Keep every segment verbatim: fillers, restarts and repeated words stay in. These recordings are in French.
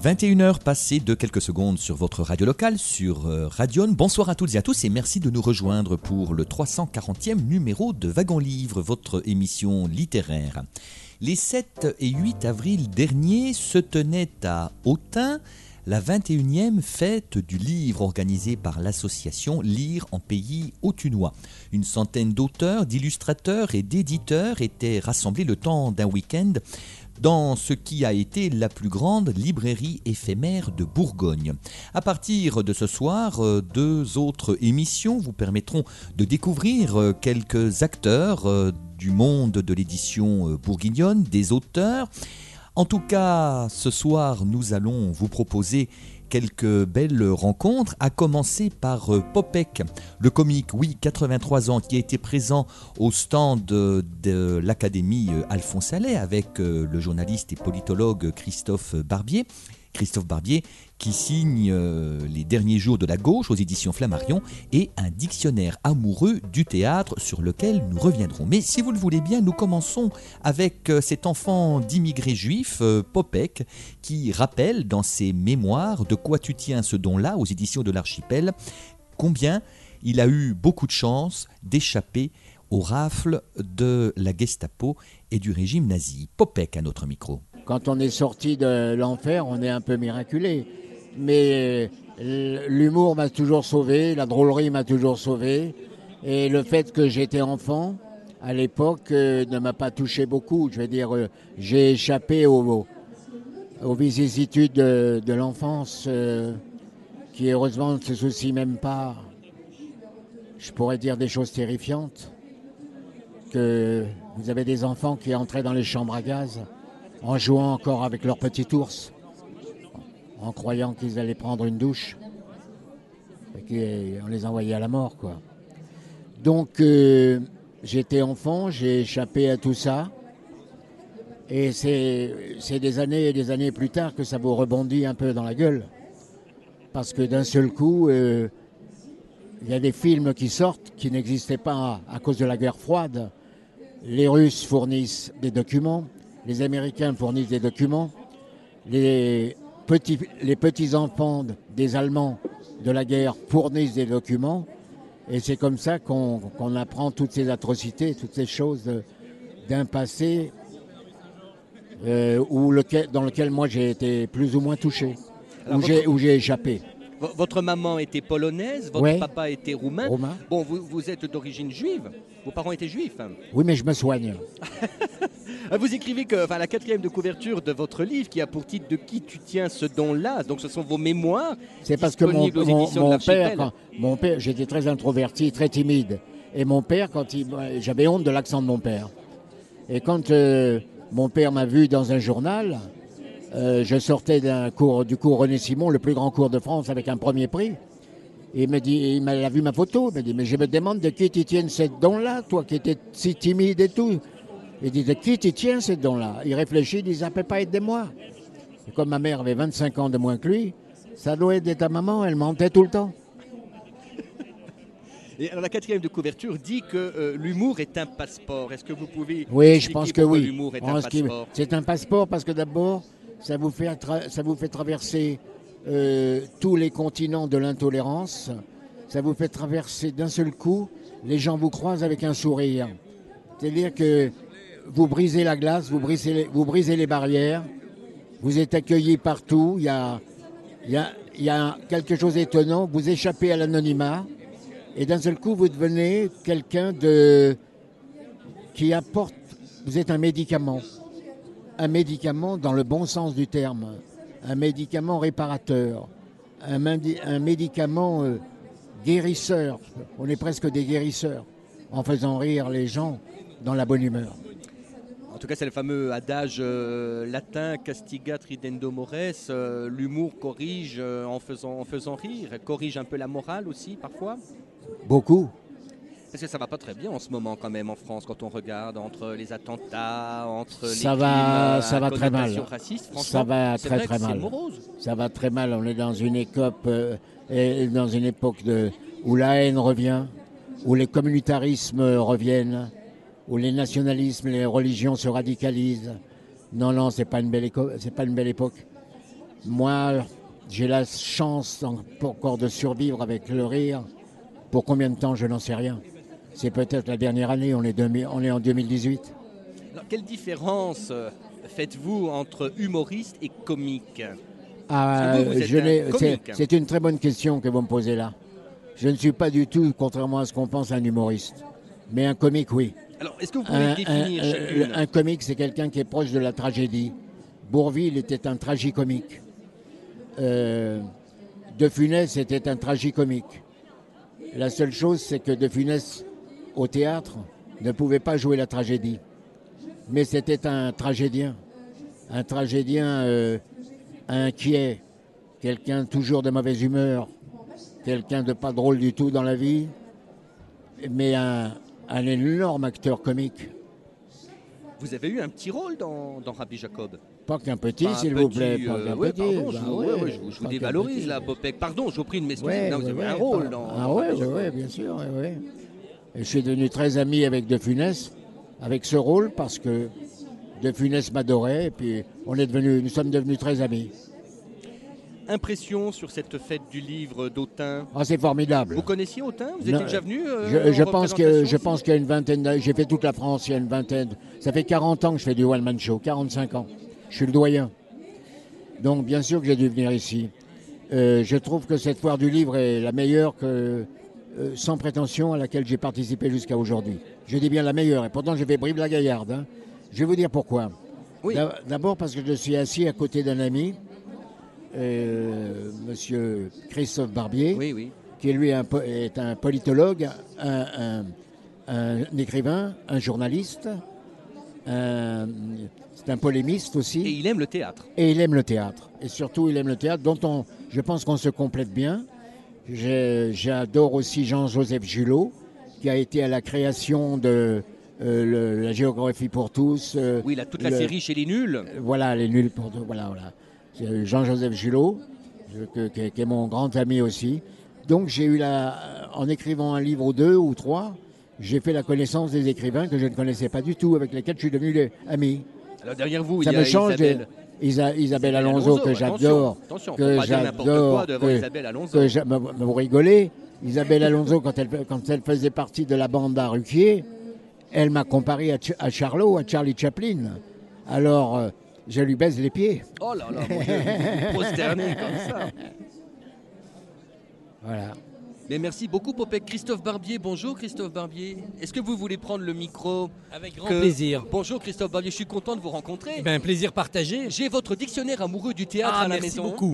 vingt et une heures passées de quelques secondes sur votre radio locale, sur euh, Radion. Bonsoir à toutes et à tous et merci de nous rejoindre pour le trois cent quarantième numéro de Wagon Livre, votre émission littéraire. Les sept et huit avril dernier se tenait à Autun la vingt et unième fête du livre organisée par l'association Lire en pays autunois. Une centaine d'auteurs, d'illustrateurs et d'éditeurs étaient rassemblés le temps d'un week-end dans ce qui a été la plus grande librairie éphémère de Bourgogne. À partir de ce soir, deux autres émissions vous permettront de découvrir quelques acteurs du monde de l'édition bourguignonne, des auteurs. En tout cas, ce soir, nous allons vous proposer quelques belles rencontres, à commencer par Popek, le comique, oui, quatre-vingt-trois ans, qui a été présent au stand de, de l'Académie Alphonse Allais avec le journaliste et politologue Christophe Barbier. Christophe Barbier qui signe euh, Les derniers jours de la gauche aux éditions Flammarion et un dictionnaire amoureux du théâtre sur lequel nous reviendrons. Mais si vous le voulez bien, nous commençons avec euh, cet enfant d'immigrés juifs, euh, Popek, qui rappelle dans ses mémoires De quoi tu tiens ce don-là aux éditions de l'Archipel, combien il a eu beaucoup de chance d'échapper aux rafles de la Gestapo et du régime nazi. Popek à notre micro. Quand on est sorti de l'enfer, on est un peu miraculé. Mais l'humour m'a toujours sauvé, la drôlerie m'a toujours sauvé. Et le fait que j'étais enfant, à l'époque, euh, ne m'a pas touché beaucoup. Je veux dire, euh, j'ai échappé aux, aux vicissitudes de, de l'enfance, euh, qui heureusement ne se soucient même pas, je pourrais dire des choses terrifiantes, que vous avez des enfants qui entraient dans les chambres à gaz en jouant encore avec leur petit ours, en croyant qu'ils allaient prendre une douche, et qu'on les envoyait à la mort, quoi. Donc, euh, j'étais enfant, j'ai échappé à tout ça, et c'est, c'est des années et des années plus tard que ça vous rebondit un peu dans la gueule, parce que d'un seul coup, euh, il y a des films qui sortent qui n'existaient pas à, à cause de la guerre froide. Les Russes fournissent des documents, les Américains fournissent des documents, les petits, les petits-enfants des Allemands de la guerre fournissent des documents, et c'est comme ça qu'on, qu'on apprend toutes ces atrocités, toutes ces choses de, d'un passé euh, où lequel, dans lequel moi j'ai été plus ou moins touché, où, votre... j'ai, où j'ai échappé. Votre maman était polonaise, votre ouais. papa était roumain. roumain. Bon, vous, vous êtes d'origine juive, vos parents étaient juifs. Oui, mais je me soigne. Vous écrivez que enfin, la quatrième de couverture de votre livre, qui a pour titre « De qui tu tiens ce don-là », donc ce sont vos mémoires. C'est parce que mon, mon, mon père, quand, mon père, j'étais très introverti, très timide. Et mon père, quand il, j'avais honte de l'accent de mon père. Et quand euh, mon père m'a vu dans un journal... Euh, je sortais d'un cours, du cours René Simon, le plus grand cours de France, avec un premier prix. Et il m'a dit, il m'a vu ma photo, il m'a dit, mais je me demande de qui tu tiens cette don-là, toi qui étais si timide et tout. Il dit, de qui tu tiens cette don-là? Il réfléchit, il dit, ça ne peut pas être de moi. Et comme ma mère avait vingt-cinq ans de moins que lui, ça doit être de ta maman, elle mentait tout le temps. Et alors la quatrième de couverture dit que euh, l'humour est un passeport. Est-ce que vous pouvez Oui, je pense que oui. L'humour est un passeport. C'est un passeport parce que d'abord, ça vous fait, tra- ça vous fait traverser euh, tous les continents de l'intolérance. Ça vous fait traverser d'un seul coup, les gens vous croisent avec un sourire. C'est-à-dire que vous brisez la glace, vous brisez les, vous brisez les barrières, vous êtes accueillis partout. Il y a, il y a, il y a quelque chose d'étonnant, vous échappez à l'anonymat. Et d'un seul coup, vous devenez quelqu'un de qui apporte... Vous êtes un médicament. Un médicament dans le bon sens du terme. Un médicament réparateur. Un, mandi- un médicament euh, guérisseur. On est presque des guérisseurs. En faisant rire les gens dans la bonne humeur. En tout cas, c'est le fameux adage euh, latin « castigat ridendo mores euh, ». L'humour corrige euh, en, faisant, en faisant rire. Corrige un peu la morale aussi, parfois. Beaucoup. Parce que ça va pas très bien en ce moment quand même en France quand on regarde entre les attentats, entre les ça crimes va, à ça va très mal. racistes. Ça va c'est très vrai très que mal. C'est morose. Ça va très mal. On est dans une écope, euh, et dans une époque de, où la haine revient, où les communautarismes reviennent, où les nationalismes, les religions se radicalisent. Non, non, c'est pas une belle éco- c'est pas une belle époque. Moi, j'ai la chance encore de survivre avec le rire. Pour combien de temps, je n'en sais rien. C'est peut-être la dernière année, on est, demi, on est en deux mille dix-huit. Alors, quelle différence euh, faites-vous entre humoriste et comique? Ah, vous, vous êtes je un c'est, comique. c'est une très bonne question que vous me posez là. Je ne suis pas du tout, contrairement à ce qu'on pense, un humoriste. Mais un comique, oui. Alors, est-ce que vous pouvez Un, définir un, chacune un comique, c'est quelqu'un qui est proche de la tragédie. Bourvil était un tragicomique. Euh, De Funès était un tragicomique. La seule chose, c'est que De Funès, au théâtre, ne pouvait pas jouer la tragédie. Mais c'était un tragédien. Un tragédien euh, inquiet. Quelqu'un toujours de mauvaise humeur. Quelqu'un de pas drôle du tout dans la vie. Mais un, un énorme acteur comique. Vous avez eu un petit rôle dans, dans Rabbi Jacob. Pas qu'un petit, Pas un s'il vous petit, plaît. Pas euh, qu'un ouais, petit. pardon, je Bah vous, ouais, ouais, ouais, je vous- je vous pas qu'un dévalorise petit. là, Popek. Pardon, je vous prie de m'excuser. Ouais, Non, vous ouais, avez ouais, un rôle pas- dans. Ah dans ouais, Rabbi ouais, Jacob. ouais, bien sûr, ouais, ouais. Et je suis devenu très ami avec De Funès, avec ce rôle, parce que De Funès m'adorait, et puis on est devenu, nous sommes devenus très amis. Impression sur cette fête du livre d'Autun. Ah, c'est formidable. Vous connaissiez Autun? Vous Non, étiez déjà venu euh, Je, je en pense que, représentation je pense qu'il y a une vingtaine d'années, j'ai fait toute la France, il y a une vingtaine, ça fait quarante ans que je fais du one-man show, quarante-cinq ans. Je suis le doyen. Donc bien sûr que j'ai dû venir ici. Euh, je trouve que cette foire du livre est la meilleure que, euh, sans prétention, à laquelle j'ai participé jusqu'à aujourd'hui. Je dis bien la meilleure, et pourtant j'ai fait Brive-la-Gaillarde. Hein. Je vais vous dire pourquoi. Oui. D'a- D'abord parce que je suis assis à côté d'un ami, euh, monsieur Christophe Barbier, Oui, oui. qui lui est un, po- est un politologue, un, un- un écrivain, un journaliste, un- c'est un polémiste aussi. Et il aime le théâtre. Et il aime le théâtre. Et surtout, il aime le théâtre, dont on, je pense qu'on se complète bien. J'ai- J'adore aussi Jean-Joseph Julot, qui a été à la création de euh, le- la géographie pour tous. euh, Oui, là, toute la le- série chez les nuls. Voilà, les nuls pour tous. Voilà, voilà. C'est Jean-Joseph Julot, je- que- que- qui est mon grand ami aussi. Donc, j'ai eu la, en écrivant un livre ou deux ou trois, j'ai fait la connaissance des écrivains que je ne connaissais pas du tout, avec lesquels je suis devenu les- ami. Alors derrière vous, Ça il y a me change de- Isabelle. Isa- Isabelle Alonso, que j'adore, Attention, attention, que faut pas dire n'importe quoi j'adore, devant que- Isabelle Alonso. que j'a- me- me- vous rigolez. Isabelle Alonso, quand elle, quand elle faisait partie de la bande à Ruquier, elle m'a comparé à, Ch- à Charlot, à Charlie Chaplin. Alors, euh, je lui baise les pieds. Oh là là, mon Dieu, vous prosternez comme ça. Voilà. Mais merci beaucoup, Popek. Christophe Barbier, bonjour Christophe Barbier. Est-ce que vous voulez prendre le micro? Avec grand Que- plaisir. Bonjour Christophe Barbier, je suis content de vous rencontrer. Eh ben, un plaisir partagé. J'ai votre dictionnaire amoureux du théâtre Ah, à la merci maison. beaucoup.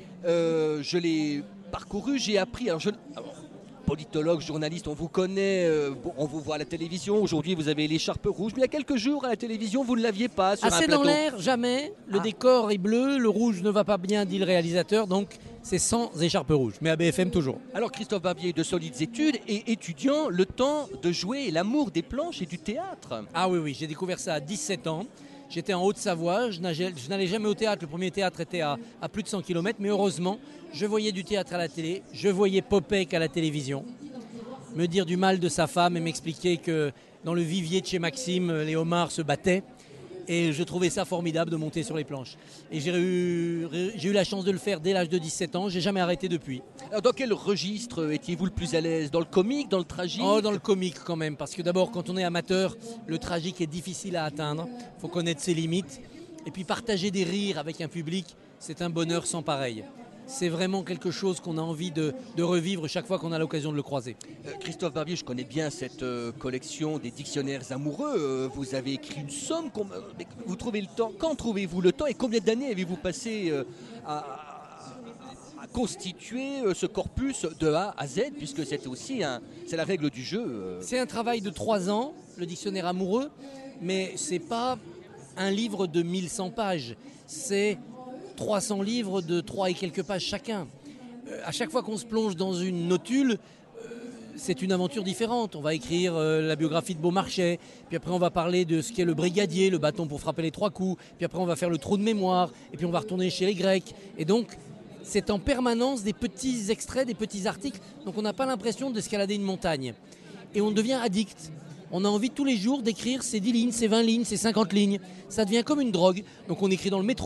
Euh, je l'ai parcouru, j'ai appris. Alors, je, alors, politologue, journaliste, on vous connaît, euh, bon, on vous voit à la télévision. Aujourd'hui, vous avez l'écharpe rouge. Mais il y a quelques jours, à la télévision, vous ne l'aviez pas sur un Assez dans plateau. l'air, jamais. Le Ah. décor est bleu, le rouge ne va pas bien, dit le réalisateur, donc c'est sans écharpe rouge. Mais à B F M toujours. Alors, Christophe Barbier, de solides études et étudiant, le temps de jouer et l'amour des planches et du théâtre. Ah oui, oui, j'ai découvert ça à dix-sept ans. J'étais en Haute-Savoie, je nageais- je n'allais jamais au théâtre. Le premier théâtre était à, à plus de cent kilomètres, mais heureusement, je voyais du théâtre à la télé, je voyais Popek à la télévision, me dire du mal de sa femme et m'expliquer que dans le vivier de chez Maxime, les homards se battaient. Et je trouvais ça formidable de monter sur les planches. Et j'ai eu, j'ai eu la chance de le faire dès l'âge de dix-sept ans, j'ai jamais arrêté depuis. Alors, dans quel registre étiez-vous le plus à l'aise? Dans le comique, dans le tragique? Oh, dans le comique quand même, parce que d'abord, quand on est amateur, le tragique est difficile à atteindre. Il faut connaître ses limites. Et puis partager des rires avec un public, c'est un bonheur sans pareil. C'est vraiment quelque chose qu'on a envie de, de revivre chaque fois qu'on a l'occasion de le croiser. Euh, Christophe Barbier, je connais bien cette euh, collection des dictionnaires amoureux. Euh, vous avez écrit une somme. com- euh, mais Vous trouvez le temps. Quand trouvez-vous le temps et combien d'années avez-vous passé euh, à, à- à constituer euh, ce corpus de A à Z, puisque c'est aussi un, c'est la règle du jeu. euh. C'est un travail de trois ans, le dictionnaire amoureux, mais c'est pas un livre de mille cent pages. C'est trois cents livres de trois et quelques pages chacun. Euh, à chaque fois qu'on se plonge dans une notule, euh, c'est une aventure différente. On va écrire euh, la biographie de Beaumarchais, puis après on va parler de ce qu'est le brigadier, le bâton pour frapper les trois coups, puis après on va faire le trou de mémoire, et puis on va retourner chez les Grecs. Et donc, c'est en permanence des petits extraits, des petits articles, donc on n'a pas l'impression d'escalader une montagne. Et on devient addict. On a envie tous les jours d'écrire ces dix lignes, ces vingt lignes, ces cinquante lignes. Ça devient comme une drogue. Donc on écrit dans le métro,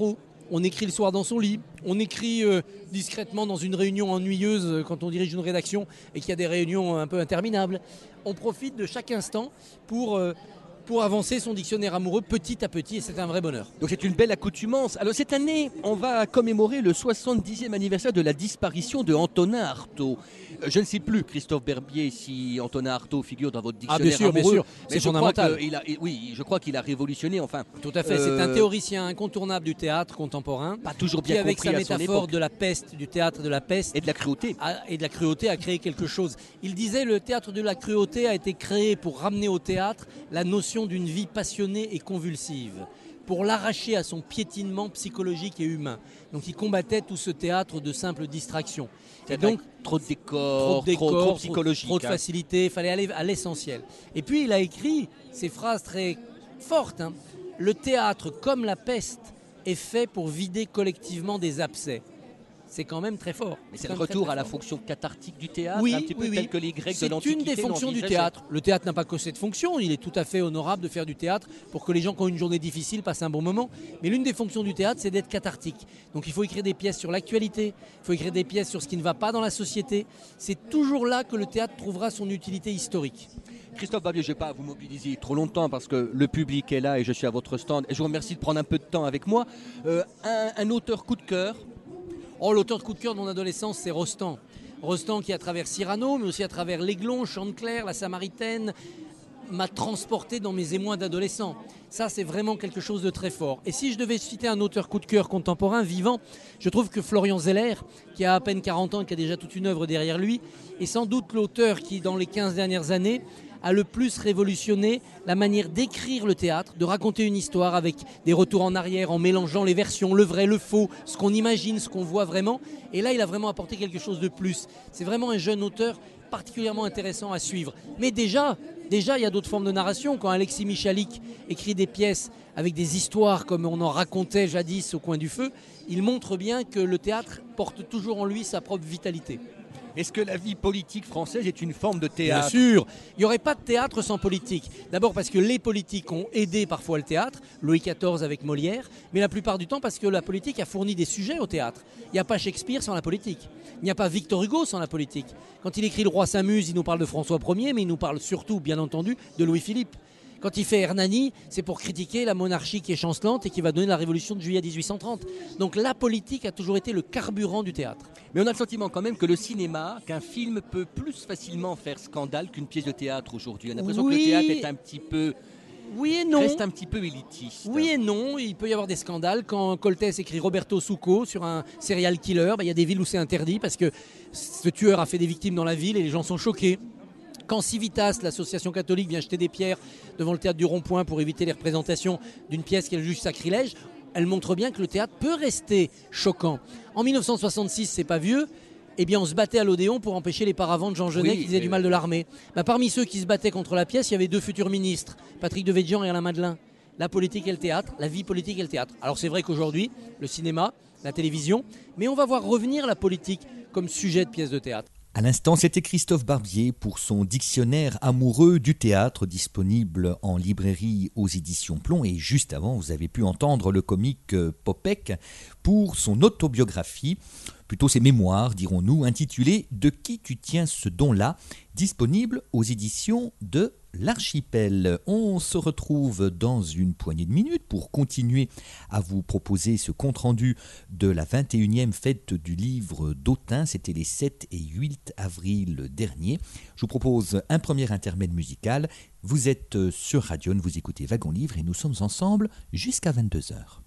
On écrit le soir dans son lit, on écrit euh, discrètement dans une réunion ennuyeuse euh, quand on dirige une rédaction et qu'il y a des réunions un peu interminables. On profite de chaque instant pour, euh, pour avancer son dictionnaire amoureux petit à petit et c'est un vrai bonheur. Donc c'est une belle accoutumance. Alors cette année, on va commémorer le soixante-dixième anniversaire de la disparition de Antonin Artaud. Euh, Je ne sais plus, Christophe Barbier, si Antonin Artaud figure dans votre Ah dictionnaire bien sûr, bien amoureux. sûr, Mais c'est je crois fondamental. que il a- oui, je crois qu'il a révolutionné, enfin... Tout à fait, euh, c'est un théoricien incontournable du théâtre contemporain. Pas toujours Qui bien avec compris sa à son métaphore époque. de la peste, du théâtre de la peste, Et de la cruauté. a- et de la cruauté a créé quelque chose. Il disait le théâtre de la cruauté a été créé pour ramener au théâtre la notion d'une vie passionnée et convulsive, pour l'arracher à son piétinement psychologique et humain. Donc il combattait tout ce théâtre de simple distraction. Et C'est donc trop de trop décors, de décors, trop, trop trop- psychologique. trop de hein. facilité, il fallait aller à l'essentiel. Et puis il a écrit ces phrases très fortes. hein. Le théâtre, comme la peste, est fait pour vider collectivement des abcès. C'est quand même très fort. Mais c'est quand le même très, retour très à la fort. fonction cathartique du théâtre, Oui, un petit peu oui, oui. tel que les Grecs de C'est l'Antiquité une des fonctions du l'envisageaient. théâtre. Le théâtre n'a pas que cette fonction, il est tout à fait honorable de faire du théâtre pour que les gens qui ont une journée difficile passent un bon moment. Mais l'une des fonctions du théâtre, c'est d'être cathartique. Donc il faut écrire des pièces sur l'actualité, il faut écrire des pièces sur ce qui ne va pas dans la société. C'est toujours là que le théâtre trouvera son utilité historique. Christophe Barbier, je ne vais pas vous mobiliser trop longtemps parce que le public est là et je suis à votre stand. Et je vous remercie de prendre un peu de temps avec moi. Euh, un, un auteur coup de cœur. Oh, l'auteur de coup de cœur de mon adolescence, c'est Rostand. Rostand qui, à travers Cyrano, mais aussi à travers L'Aiglon, Chantecler, La Samaritaine, m'a transporté dans mes émois d'adolescent. Ça, c'est vraiment quelque chose de très fort. Et si je devais citer un auteur coup de cœur contemporain, vivant, je trouve que Florian Zeller, qui a à peine quarante ans et qui a déjà toute une œuvre derrière lui, est sans doute l'auteur qui, dans les quinze dernières années, a le plus révolutionné la manière d'écrire le théâtre, de raconter une histoire avec des retours en arrière, en mélangeant les versions, le vrai, le faux, ce qu'on imagine, ce qu'on voit vraiment. Et là, il a vraiment apporté quelque chose de plus. C'est vraiment un jeune auteur particulièrement intéressant à suivre. Mais déjà, déjà il y a d'autres formes de narration. Quand Alexis Michalik écrit des pièces avec des histoires comme on en racontait jadis au coin du feu, il montre bien que le théâtre porte toujours en lui sa propre vitalité. Est-ce que la vie politique française est une forme de Bien théâtre? sûr, il n'y aurait pas de théâtre sans politique. D'abord parce que les politiques ont aidé parfois le théâtre, Louis quatorze avec Molière, mais la plupart du temps parce que la politique a fourni des sujets au théâtre. Il n'y a pas Shakespeare sans la politique. Il n'y a pas Victor Hugo sans la politique. Quand il écrit Le Roi s'amuse, il nous parle de François Ier, mais il nous parle surtout, bien entendu, de Louis-Philippe. Quand il fait Hernani, c'est pour critiquer la monarchie qui est chancelante et qui va donner la révolution de juillet dix-huit cent trente. Donc la politique a toujours été le carburant du théâtre. Mais on a le sentiment quand même que le cinéma, qu'un film peut plus facilement faire scandale qu'une pièce de théâtre aujourd'hui. On a l'impression Oui. que le théâtre est un petit peu, Oui et non. reste un petit peu élitiste. Oui et non, il peut y avoir des scandales. Quand Coltès écrit Roberto Succo sur un serial killer, bah, il y a des villes où c'est interdit parce que ce tueur a fait des victimes dans la ville et les gens sont choqués. Quand Civitas, l'association catholique, vient jeter des pierres devant le théâtre du Rond-Point pour éviter les représentations d'une pièce qu'elle juge sacrilège, elle montre bien que le théâtre peut rester choquant. En dix-neuf cent soixante-six, c'est pas vieux, eh bien on se battait à l'Odéon pour empêcher les paravents de Jean Genet Oui, qui faisaient euh, du mal de l'armée. Bah, parmi ceux qui se battaient contre la pièce, il y avait deux futurs ministres, Patrick Devedjian et Alain Madelin. La politique et le théâtre, la vie politique et le théâtre. Alors c'est vrai qu'aujourd'hui, le cinéma, la télévision, mais on va voir revenir la politique comme sujet de pièce de théâtre. À l'instant, c'était Christophe Barbier pour son dictionnaire amoureux du théâtre, disponible en librairie aux éditions Plomb. Et juste avant, vous avez pu entendre le comique Popek pour son autobiographie, plutôt ses mémoires, dirons-nous, intitulée « De qui tu tiens ce don-là », disponible aux éditions de l'Archipel. On se retrouve dans une poignée de minutes pour continuer à vous proposer ce compte-rendu de la vingt et unième fête du livre d'Autun. C'était les sept et huit avril dernier. Je vous propose un premier intermède musical. Vous êtes sur Radion, vous écoutez Wagon Livre et nous sommes ensemble jusqu'à vingt-deux heures.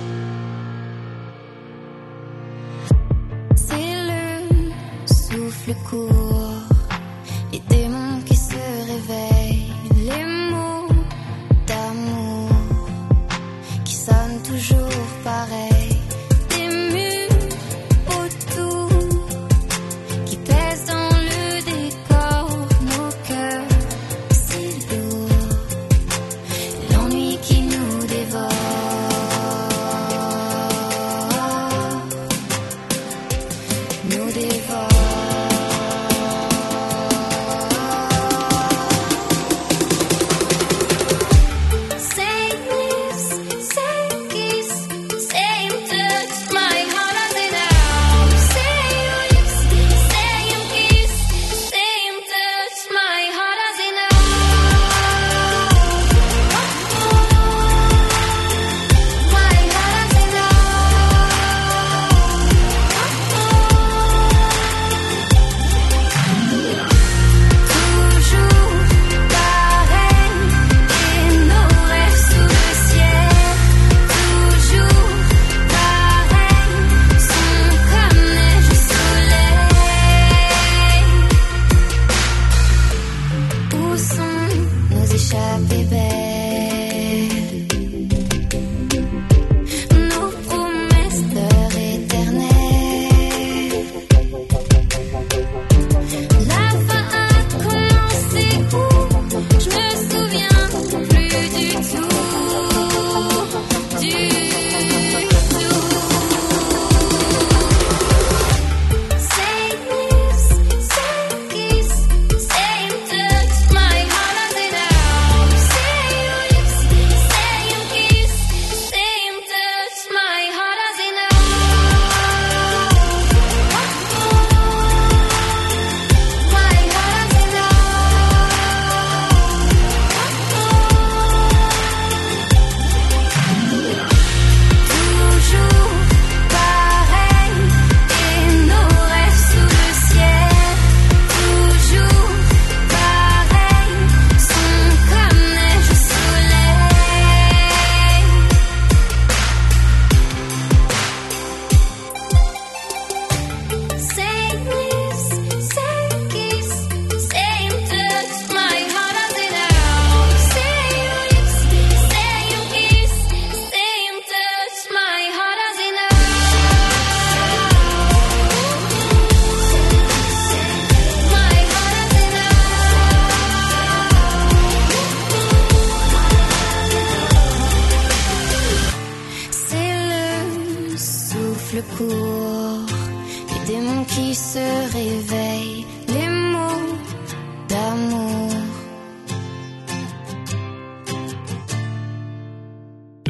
C'est le souffle court, les démons qui se réveillent, les mots d'amour qui sonnent toujours pareil, des murs autour qui pèsent dans le décor, nos cœurs si lourds, l'ennui qui nous dévore. Nous dévore.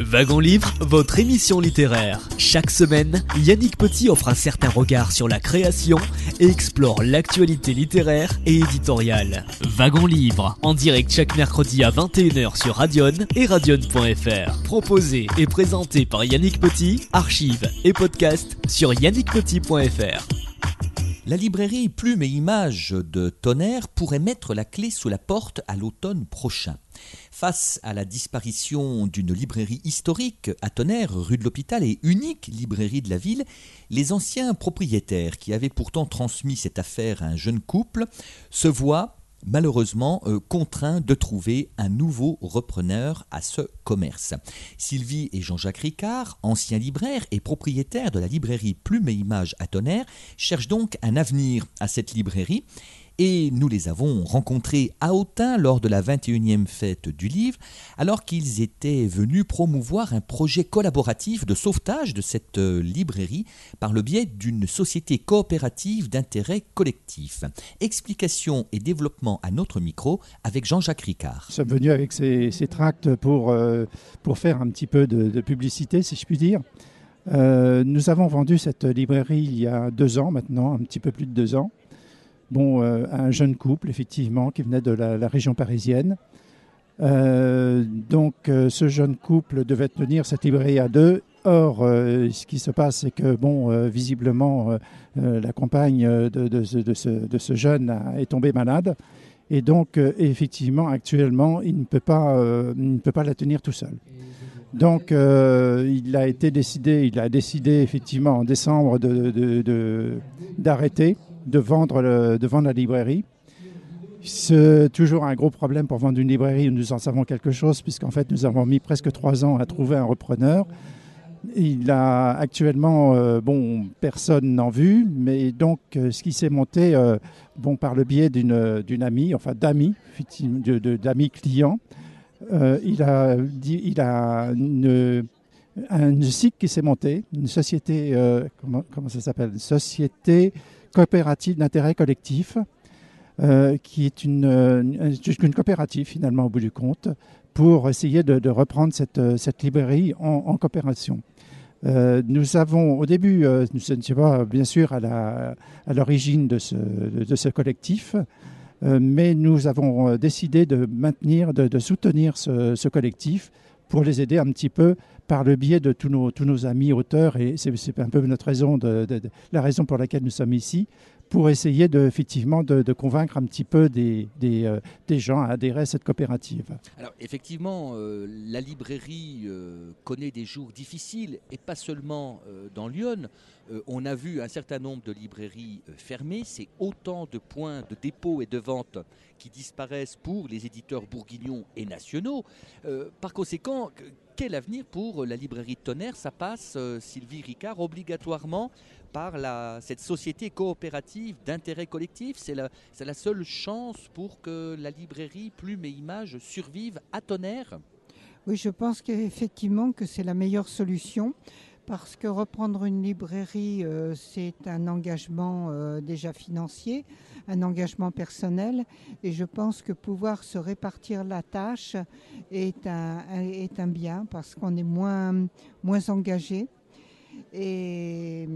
Wagon Livre, votre émission littéraire. Chaque semaine, Yannick Petit offre un certain regard sur la création et explore l'actualité littéraire et éditoriale. Wagon Livre, en direct chaque mercredi à vingt et une heures sur Radion et radion point f r. Proposé et présenté par Yannick Petit, archives et podcast sur yannick petit point f r. La librairie Plume et Images de Tonnerre pourrait mettre la clé sous la porte à l'automne prochain. Face à la disparition d'une librairie historique à Tonnerre, rue de l'Hôpital et unique librairie de la ville, les anciens propriétaires qui avaient pourtant transmis cette affaire à un jeune couple se voient malheureusement euh, contraints de trouver un nouveau repreneur à ce commerce. Sylvie et Jean-Jacques Ricard, anciens libraires et propriétaires de la librairie Plume et Images à Tonnerre, cherchent donc un avenir à cette librairie. Et nous les avons rencontrés à Autun lors de la vingt et unième fête du livre, alors qu'ils étaient venus promouvoir un projet collaboratif de sauvetage de cette librairie par le biais d'une société coopérative d'intérêt collectif. Explication et développement à notre micro avec Jean-Jacques Ricard. Nous sommes venus avec ces, ces tracts pour, euh, pour faire un petit peu de, de publicité, si je puis dire. Euh, nous avons vendu cette librairie il y a deux ans maintenant, un petit peu plus de deux ans. Bon, euh, un jeune couple, effectivement, qui venait de la, la région parisienne. Euh, donc, euh, ce jeune couple devait tenir cette librairie à deux. Or, euh, ce qui se passe, c'est que, bon, euh, visiblement, euh, euh, la compagne de, de, de, ce, de, ce, de ce jeune a, est tombée malade. Et donc, euh, effectivement, actuellement, il ne peut pas, euh, il ne peut pas la tenir tout seul. Donc, euh, il a été décidé, il a décidé, effectivement, en décembre, de, de, de, d'arrêter. De vendre, le, de vendre la librairie. C'est toujours un gros problème pour vendre une librairie où nous en savons quelque chose, puisqu'en fait, nous avons mis presque trois ans à trouver un repreneur. Il a actuellement, euh, bon, personne n'en vue, mais donc, euh, ce qui s'est monté, euh, bon, par le biais d'une, d'une amie, enfin d'amis, de, de, d'amis clients, euh, il a, dit, il a une, un S I C qui s'est monté, une société, euh, comment, comment ça s'appelle, une société coopérative d'intérêt collectif, euh, qui est une, une, une coopérative finalement au bout du compte, pour essayer de, de reprendre cette, cette librairie en, en coopération. Euh, nous avons au début, euh, nous ne sommes pas bien sûr à, la, à l'origine de ce, de ce collectif, euh, mais nous avons décidé de maintenir, de, de soutenir ce, ce collectif pour les aider un petit peu par le biais de tous nos, tous nos amis auteurs, et c'est, c'est un peu notre raison, de, de, de, la raison pour laquelle nous sommes ici, pour essayer de, effectivement de, de convaincre un petit peu des, des, euh, des gens à adhérer à cette coopérative. Alors effectivement, euh, la librairie euh, connaît des jours difficiles, et pas seulement euh, dans Lyon. Euh, on a vu un certain nombre de librairies euh, fermées. C'est autant de points de dépôt et de vente qui disparaissent pour les éditeurs bourguignons et nationaux. Euh, par conséquent, quel avenir pour la librairie de Tonnerre? Ça passe, euh, Sylvie Ricard, obligatoirement par la, cette société coopérative d'intérêt collectif. C'est la, c'est la seule chance pour que la librairie Plume et Images survive à Tonnerre? Oui, je pense qu'effectivement que c'est la meilleure solution. Parce que reprendre une librairie, euh, c'est un engagement euh, déjà financier, un engagement personnel. Et je pense que pouvoir se répartir la tâche est un, est un bien parce qu'on est moins, moins engagé. Et,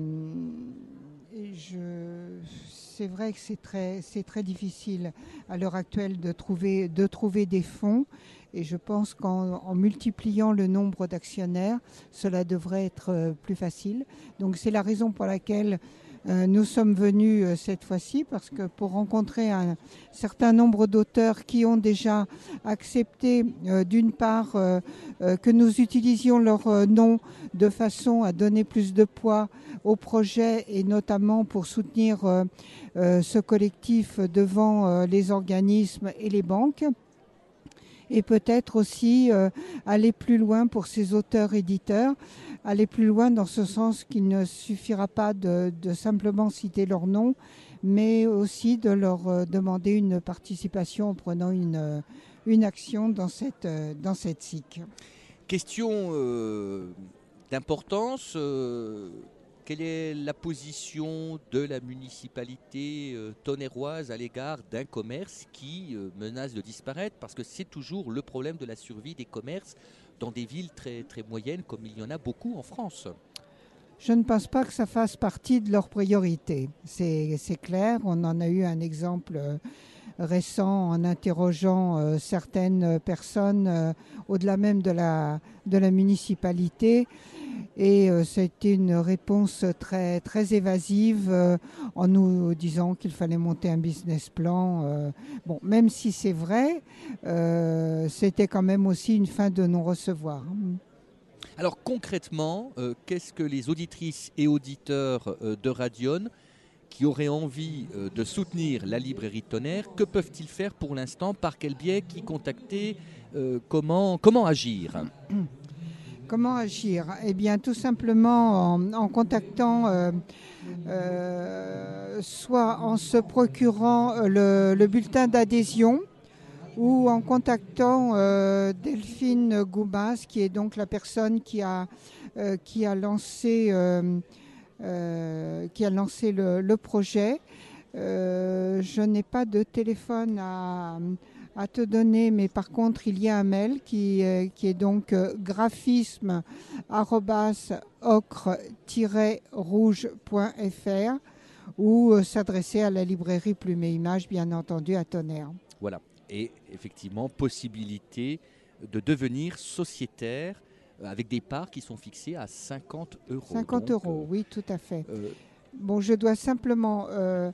et je, c'est vrai que c'est très, c'est très difficile à l'heure actuelle de trouver, de trouver des fonds. Et je pense qu'en en multipliant le nombre d'actionnaires, cela devrait être euh, plus facile. Donc c'est la raison pour laquelle euh, nous sommes venus euh, cette fois-ci, parce que pour rencontrer un certain nombre d'auteurs qui ont déjà accepté euh, d'une part euh, euh, que nous utilisions leur euh, nom de façon à donner plus de poids au projet et notamment pour soutenir euh, euh, ce collectif devant euh, les organismes et les banques. Et peut-être aussi euh, aller plus loin pour ces auteurs-éditeurs, aller plus loin dans ce sens qu'il ne suffira pas de, de simplement citer leur nom, mais aussi de leur euh, demander une participation en prenant une, une action dans cette, euh, dans cette S I C. Question euh, d'importance, euh, quelle est la position de la municipalité euh, tonnerroise à l'égard d'un commerce qui euh, menace de disparaître? Parce que c'est toujours le problème de la survie des commerces dans des villes très, très moyennes, comme il y en a beaucoup en France. Je ne pense pas que ça fasse partie de leurs priorités. C'est, c'est clair, on en a eu un exemple euh, récent en interrogeant euh, certaines personnes euh, au-delà même de la, de la municipalité. Et euh, c'était une réponse très, très évasive euh, en nous disant qu'il fallait monter un business plan. Euh, bon, même si c'est vrai, euh, c'était quand même aussi une fin de non-recevoir. Alors concrètement, euh, qu'est-ce que les auditrices et auditeurs euh, de Radion qui auraient envie euh, de soutenir la librairie Tonnerre, que peuvent-ils faire pour l'instant? Par quel biais? Qui contacter? euh, comment, comment agir? Comment agir? Eh bien, tout simplement en, en contactant, euh, euh, soit en se procurant le, le bulletin d'adhésion ou en contactant euh, Delphine Goubas, qui est donc la personne qui a, euh, qui a lancé, euh, euh, qui a lancé le, le projet. Euh, je n'ai pas de téléphone à... à te donner, mais par contre il y a un mail qui, euh, qui est donc euh, graphisme arobase ocre tiret rouge point f r ou euh, s'adresser à la librairie Plume et Images, bien entendu à Tonnerre. Voilà, et effectivement possibilité de devenir sociétaire avec des parts qui sont fixées à cinquante euros. cinquante Donc, euros, euh, oui, tout à fait. Euh, Bon, je dois simplement euh,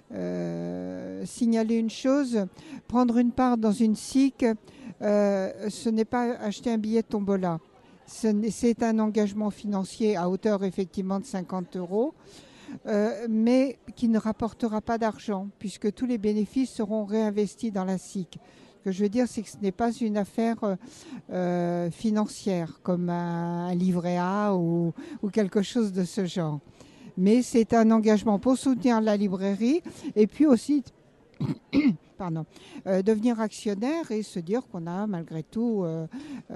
euh, signaler une chose. Prendre une part dans une S I C, euh, ce n'est pas acheter un billet de tombola. Ce c'est un engagement financier à hauteur effectivement de cinquante euros, euh, mais qui ne rapportera pas d'argent, puisque tous les bénéfices seront réinvestis dans la S I C. Ce que je veux dire, c'est que ce n'est pas une affaire euh, financière, comme un, un livret A ou, ou quelque chose de ce genre. Mais c'est un engagement pour soutenir la librairie et puis aussi pardon, euh, devenir actionnaire et se dire qu'on a malgré tout euh,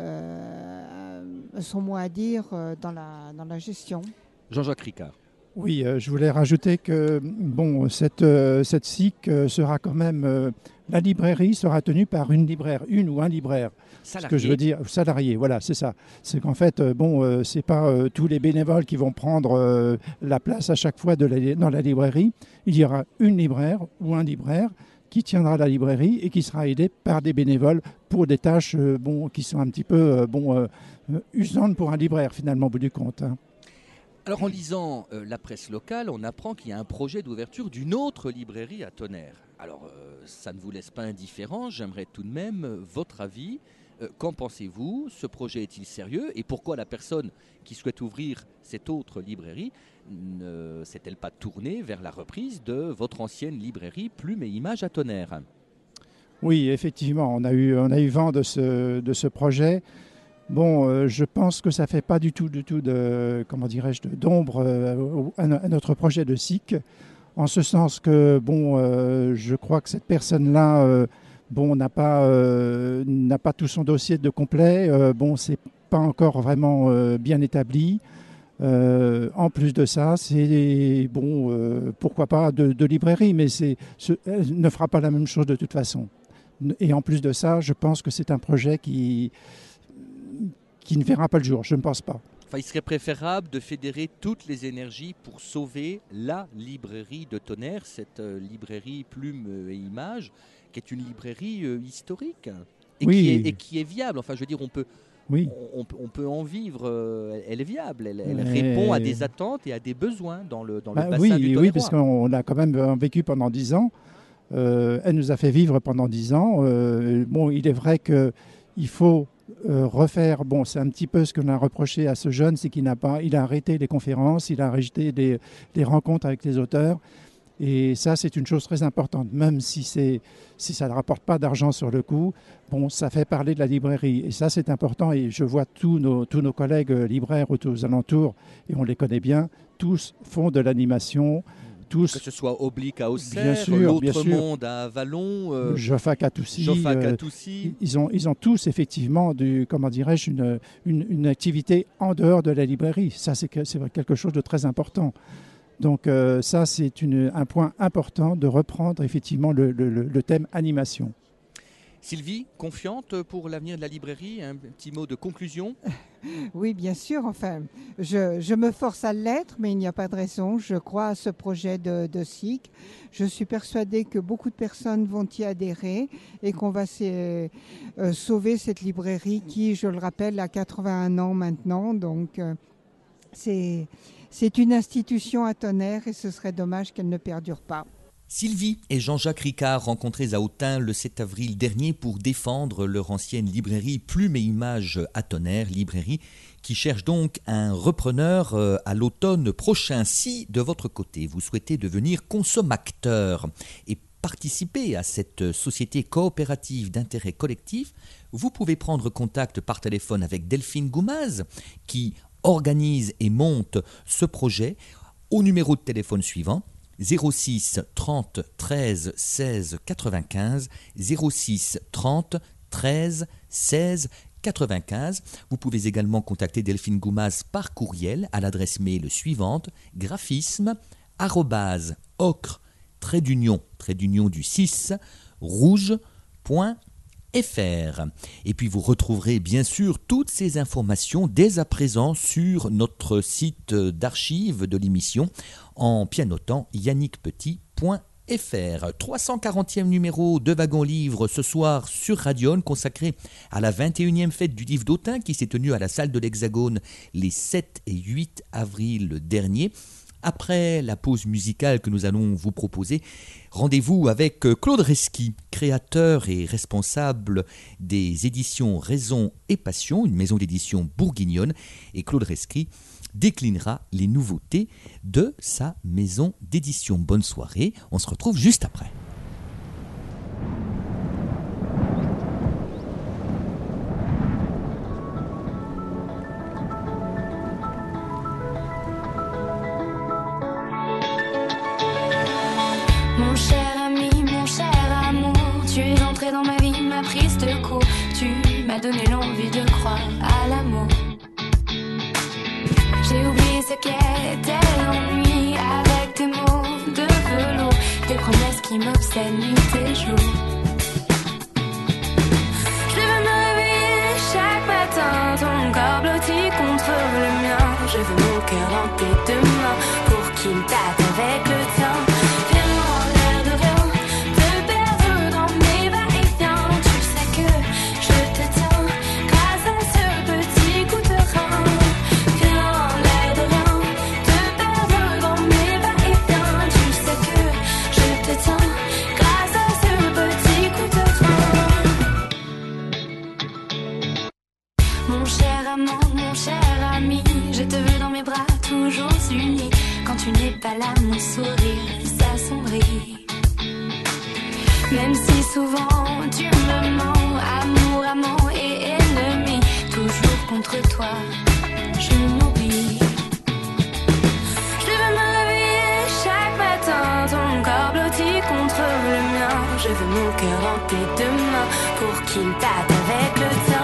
euh, son mot à dire euh, dans, la, dans la gestion. Jean-Jacques Ricard. Oui, euh, je voulais rajouter que bon, cette, euh, cette S I C euh, sera quand même... Euh, la librairie sera tenue par une libraire, une ou un libraire. Salarié. Ce que je veux dire, salarié, voilà, c'est ça. C'est qu'en fait, euh, bon, euh, c'est pas euh, tous les bénévoles qui vont prendre euh, la place à chaque fois de la, dans la librairie. Il y aura une libraire ou un libraire qui tiendra la librairie et qui sera aidé par des bénévoles pour des tâches euh, bon, qui sont un petit peu euh, bon, euh, usantes pour un libraire, finalement, au bout du compte. Hein. Alors en lisant euh, la presse locale, on apprend qu'il y a un projet d'ouverture d'une autre librairie à Tonnerre. Alors euh, ça ne vous laisse pas indifférent, j'aimerais tout de même euh, votre avis. Euh, qu'en pensez-vous? Ce projet est-il sérieux? Et pourquoi la personne qui souhaite ouvrir cette autre librairie ne s'est-elle pas tournée vers la reprise de votre ancienne librairie Plume et Images à Tonnerre? Oui, effectivement, on a eu, on a eu vent de ce, de ce projet. Bon, euh, je pense que ça ne fait pas du tout, du tout de, comment dirais-je, d'ombre euh, à, à notre projet de S I C, en ce sens que, bon, euh, je crois que cette personne-là, euh, bon, n'a pas, euh, n'a pas tout son dossier de complet. Euh, bon, c'est pas encore vraiment euh, bien établi. Euh, en plus de ça, c'est bon, euh, pourquoi pas de, de librairie, mais c'est, ce, elle ne fera pas la même chose de toute façon. Et en plus de ça, je pense que c'est un projet qui qui ne verra pas le jour, je ne pense pas. Enfin, il serait préférable de fédérer toutes les énergies pour sauver la librairie de Tonnerre, cette euh, librairie Plume et Images, qui est une librairie euh, historique et, oui. qui est, et qui est viable. Enfin, je veux dire, on peut, oui. on, on peut en vivre, euh, elle est viable, elle, elle Mais... répond à des attentes et à des besoins dans le, dans bah, le bassin oui, du Tonnerrois. Oui, parce qu'on a quand même vécu pendant dix ans. Euh, elle nous a fait vivre pendant dix ans. Euh, bon, il est vrai qu'il faut Euh, refaire, bon, c'est un petit peu ce qu'on a reproché à ce jeune, c'est qu'il n'a pas, il a arrêté les conférences, il a arrêté les, les rencontres avec les auteurs, et ça c'est une chose très importante, même si, c'est, si ça ne rapporte pas d'argent sur le coup, bon, ça fait parler de la librairie, et ça c'est important, et je vois tous nos, tous nos collègues libraires aux alentours, et on les connaît bien, tous font de l'animation, tous. Que ce soit Oblique à Auxerre, Bien sûr, l'autre bien sûr. monde à Vallon, euh, Joffac à Toussy. Joffac à euh, Toussy. ils, ont, ils ont tous effectivement du, comment dirais-je, une, une, une activité en dehors de la librairie. Ça, c'est, que, c'est quelque chose de très important. Donc euh, ça, c'est une, un point important de reprendre effectivement le, le, le thème animation. Sylvie, confiante pour l'avenir de la librairie? Un petit mot de conclusion? Oui, bien sûr. Enfin, je, je me force à l'être, mais il n'y a pas de raison. Je crois à ce projet de, de S I C. Je suis persuadée que beaucoup de personnes vont y adhérer et qu'on va euh, sauver cette librairie qui, je le rappelle, a quatre-vingt-un ans maintenant. Donc, euh, c'est, c'est une institution à tonnerre et ce serait dommage qu'elle ne perdure pas. Sylvie et Jean-Jacques Ricard, rencontrés à Autun le sept avril dernier pour défendre leur ancienne librairie Plume et Images à Tonnerre, librairie qui cherche donc un repreneur à l'automne prochain. Si de votre côté vous souhaitez devenir consommateur et participer à cette société coopérative d'intérêt collectif, vous pouvez prendre contact par téléphone avec Delphine Goumaz qui organise et monte ce projet au numéro de téléphone suivant zéro six trente treize seize quatre-vingt-quinze, zéro six trente treize seize quatre-vingt-quinze. Vous pouvez également contacter Delphine Goumaz par courriel à l'adresse mail suivante graphisme arobase ocre trait d'union trait d'union du six rouge.fr. Et puis vous retrouverez bien sûr toutes ces informations dès à présent sur notre site d'archives de l'émission en pianotant yannick petit point f r. trois cent quarantième numéro de Wagon Livre ce soir sur Radion, consacré à la vingt et unième fête du livre d'Autun qui s'est tenue à la salle de l'Hexagone les sept et huit avril dernier. Après la pause musicale que nous allons vous proposer, rendez-vous avec Claude Reski, créateur et responsable des éditions Raison et Passion, une maison d'édition bourguignonne. Et Claude Reski déclinera les nouveautés de sa maison d'édition. Bonne soirée, on se retrouve juste après. Mon cher ami, mon cher amour, tu es entré dans ma vie, ma prise de court. Tu m'as donné l'envie de croire à l'amour. J'ai oublié ce qu'était l'ennui avec tes mots de velours, tes promesses qui m'obsèdent nuit et jour. Je veux me réveiller chaque matin, ton corps blotti contre le mien. Je veux mon cœur dans tes deux mains pour qu'il batte avec le tien. Toujours unis, quand tu n'es pas là, mon sourire s'assombrit. Même si souvent tu me mens, amour, amant et ennemi, toujours contre toi, je m'oublie. Je veux me réveiller chaque matin, ton corps blotti contre le mien. Je veux mon cœur dans tes deux mains pour qu'il batte avec le tien.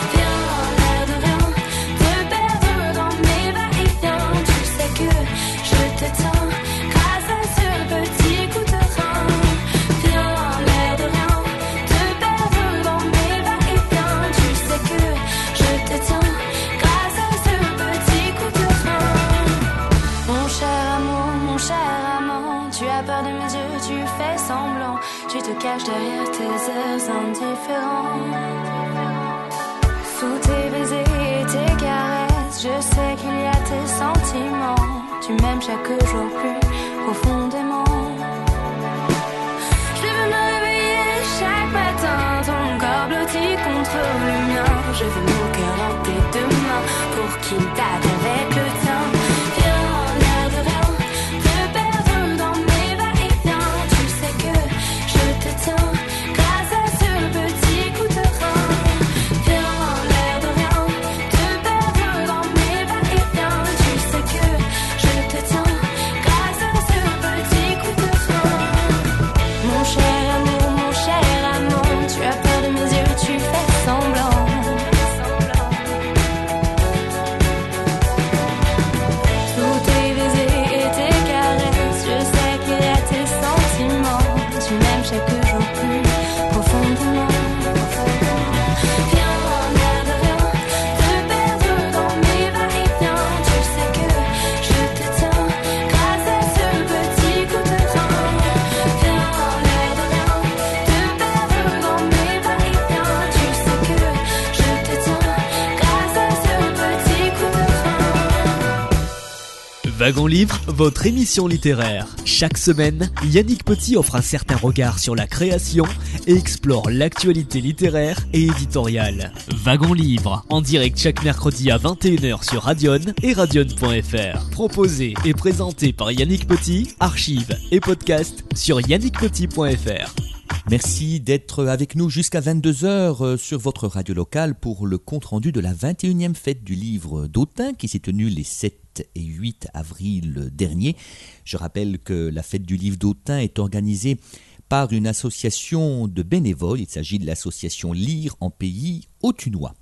Je te tiens grâce à ce petit coup de rein. Viens, l'air de rien, te perdre dans mes va-et-vient. Tu sais que je te tiens grâce à ce petit coup de rein. Mon cher amour, mon cher amant, tu as peur de mes yeux, tu fais semblant. Tu te caches derrière tes airs indifférents. Sous tes baisers et tes caresses, je sais qu'il y a tes sentiments. Tu m'aimes chaque jour plus profondément. Je veux me réveiller chaque matin, ton corps blotti contre le mien. Je veux mon cœur dans tes deux mains pour qu'il batte avec le tien. Viens, l'air de rien, te perdre dans mes va-et-vient. Tu sais que je te tiens grâce à ce petit coup de rein. Viens, l'air de rien, te perdre dans mes va-et-vient. Tu sais que je te tiens grâce à ce petit Wagon Livre, votre émission littéraire. Chaque semaine, Yannick Petit offre un certain regard sur la création et explore l'actualité littéraire et éditoriale. Wagon Livre, en direct chaque mercredi à vingt et une heures sur Radion et radion point f r. Proposé et présenté par Yannick Petit, archives et podcast sur yannick petit point f r. Merci d'être avec nous jusqu'à vingt-deux heures sur votre radio locale pour le compte-rendu de la vingt et unième fête du livre d'Autun qui s'est tenue les sept et huit avril dernier. Je rappelle que la fête du livre d'Autun est organisée par une association de bénévoles. Il s'agit de l'association Lire en Pays Autunois.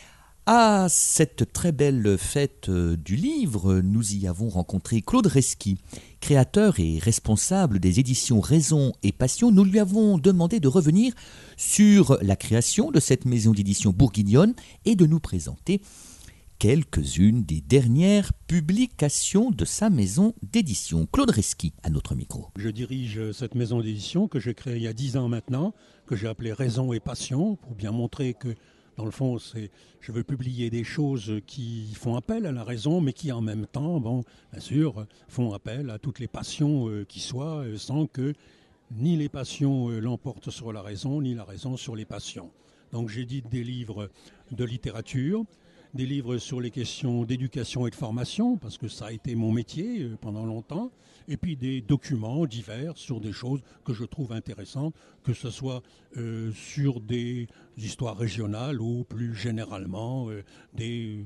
À cette très belle fête du livre, nous y avons rencontré Claude Reski, créateur et responsable des éditions Raison et Passion. Nous lui avons demandé de revenir sur la création de cette maison d'édition bourguignonne et de nous présenter quelques-unes des dernières publications de sa maison d'édition. Claude Reski, à notre micro. Je dirige cette maison d'édition que j'ai créée il y a dix ans maintenant, que j'ai appelée Raison et Passion, pour bien montrer que dans le fond, c'est, je veux publier des choses qui font appel à la raison, mais qui en même temps, bon, bien sûr, font appel à toutes les passions euh, qui soient, euh, sans que ni les passions euh, l'emportent sur la raison, ni la raison sur les passions. Donc j'édite des livres de littérature, des livres sur les questions d'éducation et de formation, parce que ça a été mon métier euh, pendant longtemps, et puis des documents divers sur des choses que je trouve intéressantes, que ce soit euh, sur des histoires régionales ou plus généralement euh, des,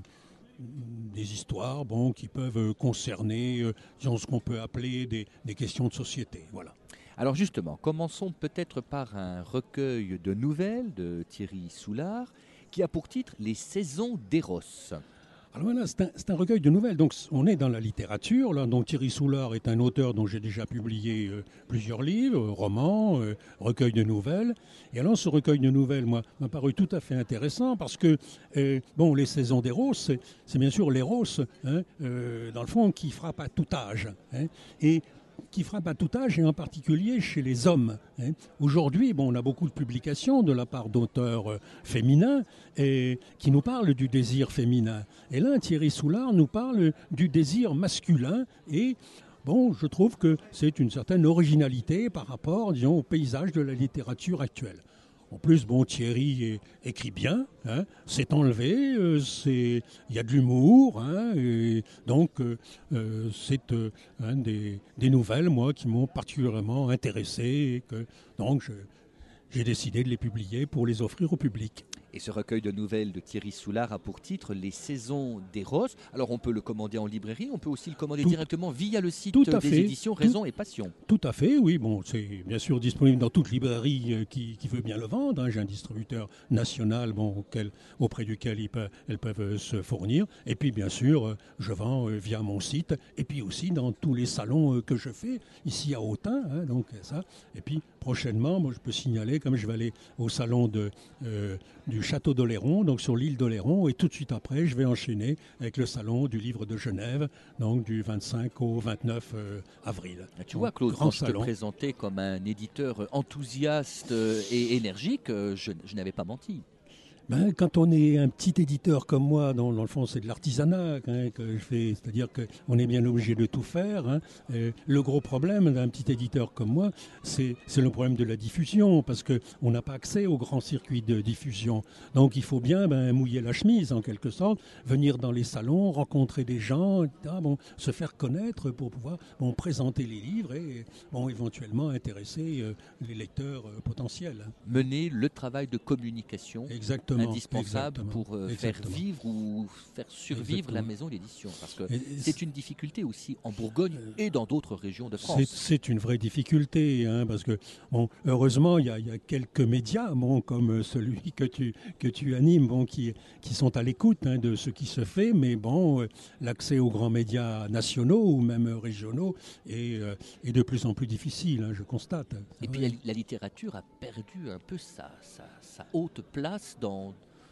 des histoires bon, qui peuvent concerner euh, disons, ce qu'on peut appeler des, des questions de société. Voilà. Alors justement, commençons peut-être par un recueil de nouvelles de Thierry Soulard qui a pour titre « Les saisons d'Eros ». Alors voilà, c'est un, c'est un recueil de nouvelles, donc on est dans la littérature, là, donc Thierry Soulard est un auteur dont j'ai déjà publié euh, plusieurs livres, euh, romans, euh, recueils de nouvelles, et alors ce recueil de nouvelles, moi, m'a paru tout à fait intéressant, parce que, euh, bon, les saisons d'Eros, c'est, c'est bien sûr l'Eros, hein, euh, dans le fond, qui frappe à tout âge, hein, et qui frappe à tout âge et en particulier chez les hommes. Hein. Aujourd'hui, bon, on a beaucoup de publications de la part d'auteurs euh, féminins et, qui nous parlent du désir féminin. Et là, Thierry Soulard nous parle du désir masculin et bon, je trouve que c'est une certaine originalité par rapport, disons, au paysage de la littérature actuelle. En plus, bon, Thierry est, écrit bien, hein, c'est enlevé, euh, c'est, il y a de l'humour, hein, et donc euh, euh, c'est euh, hein, des, des nouvelles, moi, qui m'ont particulièrement intéressé, et que donc je, j'ai décidé de les publier pour les offrir au public. Et ce recueil de nouvelles de Thierry Soulard a pour titre « Les saisons d'Eros ». Alors on peut le commander en librairie, on peut aussi le commander tout, directement via le site des fait, éditions Raison tout, et Passion. Tout à fait, oui. Bon, c'est bien sûr disponible dans toute librairie qui, qui veut bien le vendre. Hein. J'ai un distributeur national bon, auquel, auprès duquel ils peuvent, elles peuvent se fournir. Et puis bien sûr, je vends via mon site et puis aussi dans tous les salons que je fais ici à Autun. Hein, donc ça. Et puis prochainement, moi, je peux signaler, comme je vais aller au salon de, euh, du Château d'Oléron, donc sur l'île d'Oléron, et tout de suite après, je vais enchaîner avec le salon du livre de Genève, donc du vingt-cinq au vingt-neuf euh, avril. Tu donc, vois, Claude, quand je te présentais comme un éditeur enthousiaste et énergique, je, je n'avais pas menti. Ben, quand on est un petit éditeur comme moi, dans, dans le fond c'est de l'artisanat hein, que je fais, c'est-à-dire qu'on est bien obligé de tout faire. Hein. Euh, le gros problème d'un petit éditeur comme moi, c'est, c'est le problème de la diffusion, parce qu'on n'a pas accès au grand circuit de diffusion. Donc il faut bien ben, mouiller la chemise en quelque sorte, venir dans les salons, rencontrer des gens, et cetera, bon, se faire connaître pour pouvoir bon, présenter les livres et bon, éventuellement intéresser euh, les lecteurs euh, potentiels. Hein. Mener le travail de communication. Exactement. Indispensable Exactement, pour euh, faire vivre ou faire survivre exactement. La maison d'édition. Parce que et c'est une difficulté aussi en Bourgogne et dans d'autres régions de France. C'est, c'est une vraie difficulté, hein, parce que bon, heureusement, il y, y a quelques médias bon, comme celui que tu, que tu animes bon, qui, qui sont à l'écoute hein, de ce qui se fait, mais bon, euh, l'accès aux grands médias nationaux ou même régionaux est, euh, est de plus en plus difficile, hein, je constate. Et puis la, la littérature a perdu un peu sa, sa, sa haute place dans...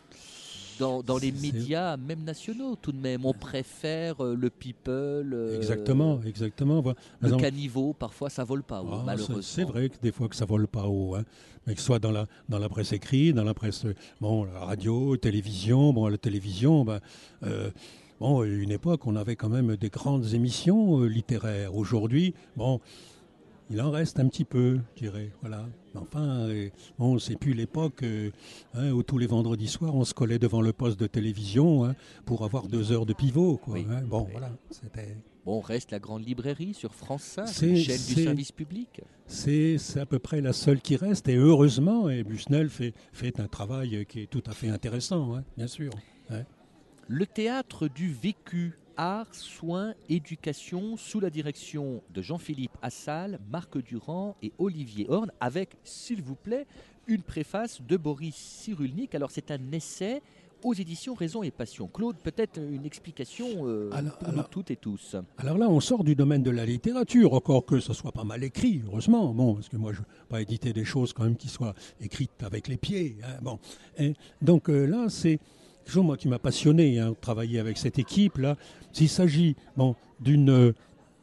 Dans, dans les médias, même nationaux, tout de même. On préfère euh, le people. Euh, exactement, exactement. Le exemple, caniveau, parfois, ça vole pas haut, ah, malheureusement. C'est, c'est vrai que des fois que ça vole pas haut. Hein. Mais que ce soit dans la, dans la presse écrite, dans la presse bon, la radio, télévision. Bon, la télévision, ben, euh, bon, une époque, on avait quand même des grandes émissions euh, littéraires. Aujourd'hui, bon, il en reste un petit peu, je dirais. Voilà. Enfin, euh, bon, c'est plus l'époque euh, hein, où tous les vendredis soirs, on se collait devant le poste de télévision hein, pour avoir deux heures de pivot. Quoi, oui. hein. Bon, oui. voilà, c'était... Bon, reste la grande librairie sur France cinq, C'est, une chaîne c'est, du service public. C'est, c'est à peu près la seule qui reste, et heureusement, et Busnel fait, fait un travail qui est tout à fait intéressant, hein, bien sûr. Hein. Le théâtre du vécu, art, soins, éducation, sous la direction de Jean-Philippe Assal, Marc Durand et Olivier Horn, avec, s'il vous plaît, une préface de Boris Cyrulnik. Alors c'est un essai aux éditions Raison et Passion. Claude, peut-être une explication euh, alors, pour alors, nous toutes et tous. Alors là, on sort du domaine de la littérature, encore que ce soit pas mal écrit, heureusement. Bon, parce que moi, je ne veux pas éditer des choses quand même qui soient écrites avec les pieds. Hein, bon. Et donc euh, là, c'est quelque chose moi, qui m'a passionné, hein, travailler avec cette équipe-là. S'il s'agit bon, d'une... Euh,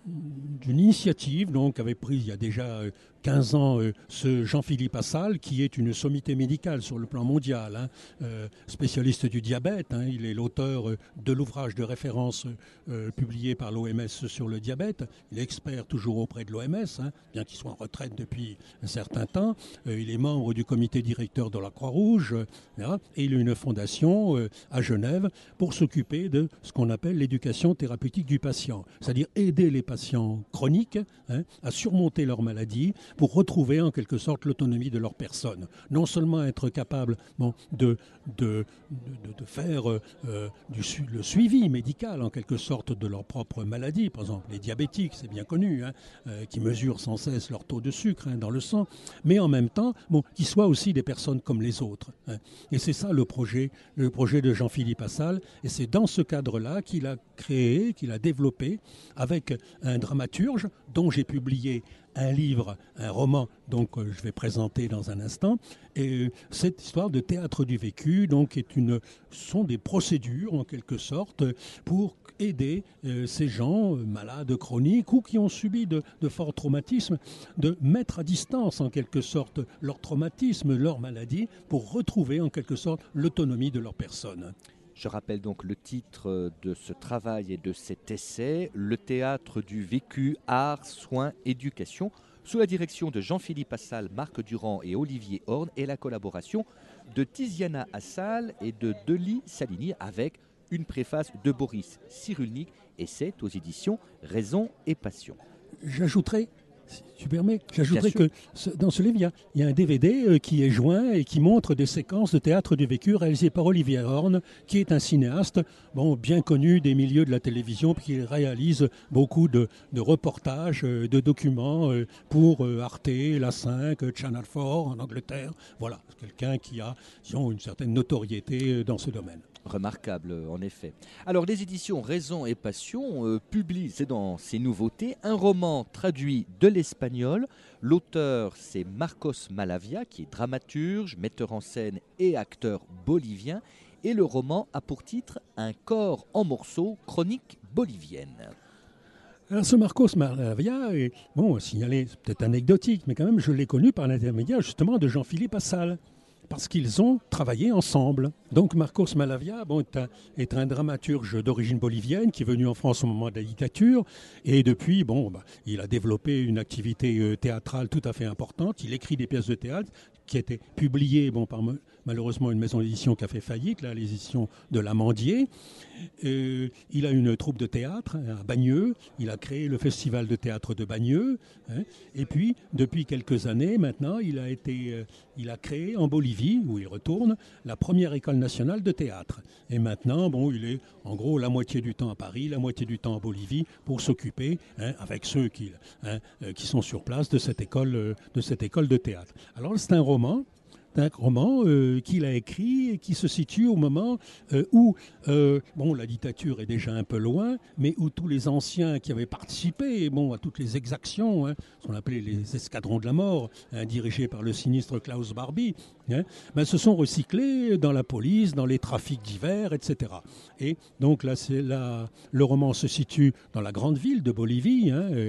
d'une initiative donc avait prise il y a déjà euh, quinze ans euh, ce Jean-Philippe Assal qui est une sommité médicale sur le plan mondial, hein, euh, spécialiste du diabète. Hein, il est l'auteur euh, de l'ouvrage de référence euh, publié par l'O M S sur le diabète. Il est expert toujours auprès de l'O M S, hein, bien qu'il soit en retraite depuis un certain temps. Euh, il est membre du comité directeur de la Croix-Rouge euh, et il a une fondation euh, à Genève pour s'occuper de ce qu'on appelle l'éducation thérapeutique du patient, c'est-à-dire aider les patients chroniques hein, à surmonter leur maladie pour retrouver en quelque sorte l'autonomie de leur personne. Non seulement être capable bon, de, de, de, de faire euh, du, le suivi médical en quelque sorte de leur propre maladie, par exemple les diabétiques, c'est bien connu, hein, euh, qui mesurent sans cesse leur taux de sucre hein, dans le sang, mais en même temps bon, qu'ils soient aussi des personnes comme les autres. Hein. Et c'est ça le projet, le projet de Jean-Philippe Assal, et c'est dans ce cadre-là qu'il a créé, qu'il a développé avec un dramaturge dont j'ai publié un livre, un roman, donc euh, je vais présenter dans un instant. Et euh, cette histoire de théâtre du vécu, donc, est une, sont des procédures en quelque sorte pour aider euh, ces gens euh, malades chroniques ou qui ont subi de, de forts traumatismes, de mettre à distance en quelque sorte leur traumatisme, leur maladie, pour retrouver en quelque sorte l'autonomie de leur personne. Je rappelle donc le titre de ce travail et de cet essai, Le théâtre du vécu, art, soins, éducation, sous la direction de Jean-Philippe Assal, Marc Durand et Olivier Horn, et la collaboration de Tiziana Assal et de Deli Salini, avec une préface de Boris Cyrulnik, et c'est aux éditions Raison et Passion. J'ajouterai, si tu permets, j'ajouterai que ce, dans ce livre, il y, a, il y a un D V D euh, qui est joint et qui montre des séquences de théâtre du vécu réalisées par Olivier Horn, qui est un cinéaste bon, bien connu des milieux de la télévision, puis qui réalise beaucoup de, de reportages, euh, de documents euh, pour euh, Arte, La cinq, euh, Channel quatre en Angleterre. Voilà, quelqu'un qui a disons, une certaine notoriété euh, dans ce domaine. Remarquable, en effet. Alors, les éditions Raison et Passion euh, publient, c'est dans ces nouveautés, un roman traduit de l'espagnol. L'auteur, c'est Marcos Malavia, qui est dramaturge, metteur en scène et acteur bolivien. Et le roman a pour titre Un corps en morceaux, chronique bolivienne. Alors ce Marcos Malavia est, bon, signalé, c'est peut-être anecdotique, mais quand même, je l'ai connu par l'intermédiaire justement de Jean-Philippe Assal, parce qu'ils ont travaillé ensemble. Donc Marcos Malavia bon, est, un, est un dramaturge d'origine bolivienne qui est venu en France au moment de la dictature, et depuis, bon, bah, il a développé une activité euh, théâtrale tout à fait importante. Il écrit des pièces de théâtre qui étaient publiées bon, par malheureusement une maison d'édition qui a fait faillite, là, l'édition de l'Amandier. Euh, il a une troupe de théâtre à Bagneux, il a créé le festival de théâtre de Bagneux, hein, et puis depuis quelques années maintenant, il a, été, euh, il a créé en Bolivie, où il retourne, la première école nationale de théâtre. Et maintenant, bon, il est en gros la moitié du temps à Paris, la moitié du temps en Bolivie, pour s'occuper, hein, avec ceux qui, hein, euh, qui sont sur place, de cette école, euh, de cette école de théâtre. Alors c'est un roman, un roman euh, qu'il a écrit et qui se situe au moment euh, où, euh, bon, la dictature est déjà un peu loin, mais où tous les anciens qui avaient participé bon, à toutes les exactions, hein, ce qu'on appelait les escadrons de la mort, hein, dirigés par le sinistre Klaus Barbie, hein, ben, se sont recyclés dans la police, dans les trafics divers, et cetera. Et donc là, c'est là, le roman se situe dans la grande ville de Bolivie, hein, euh,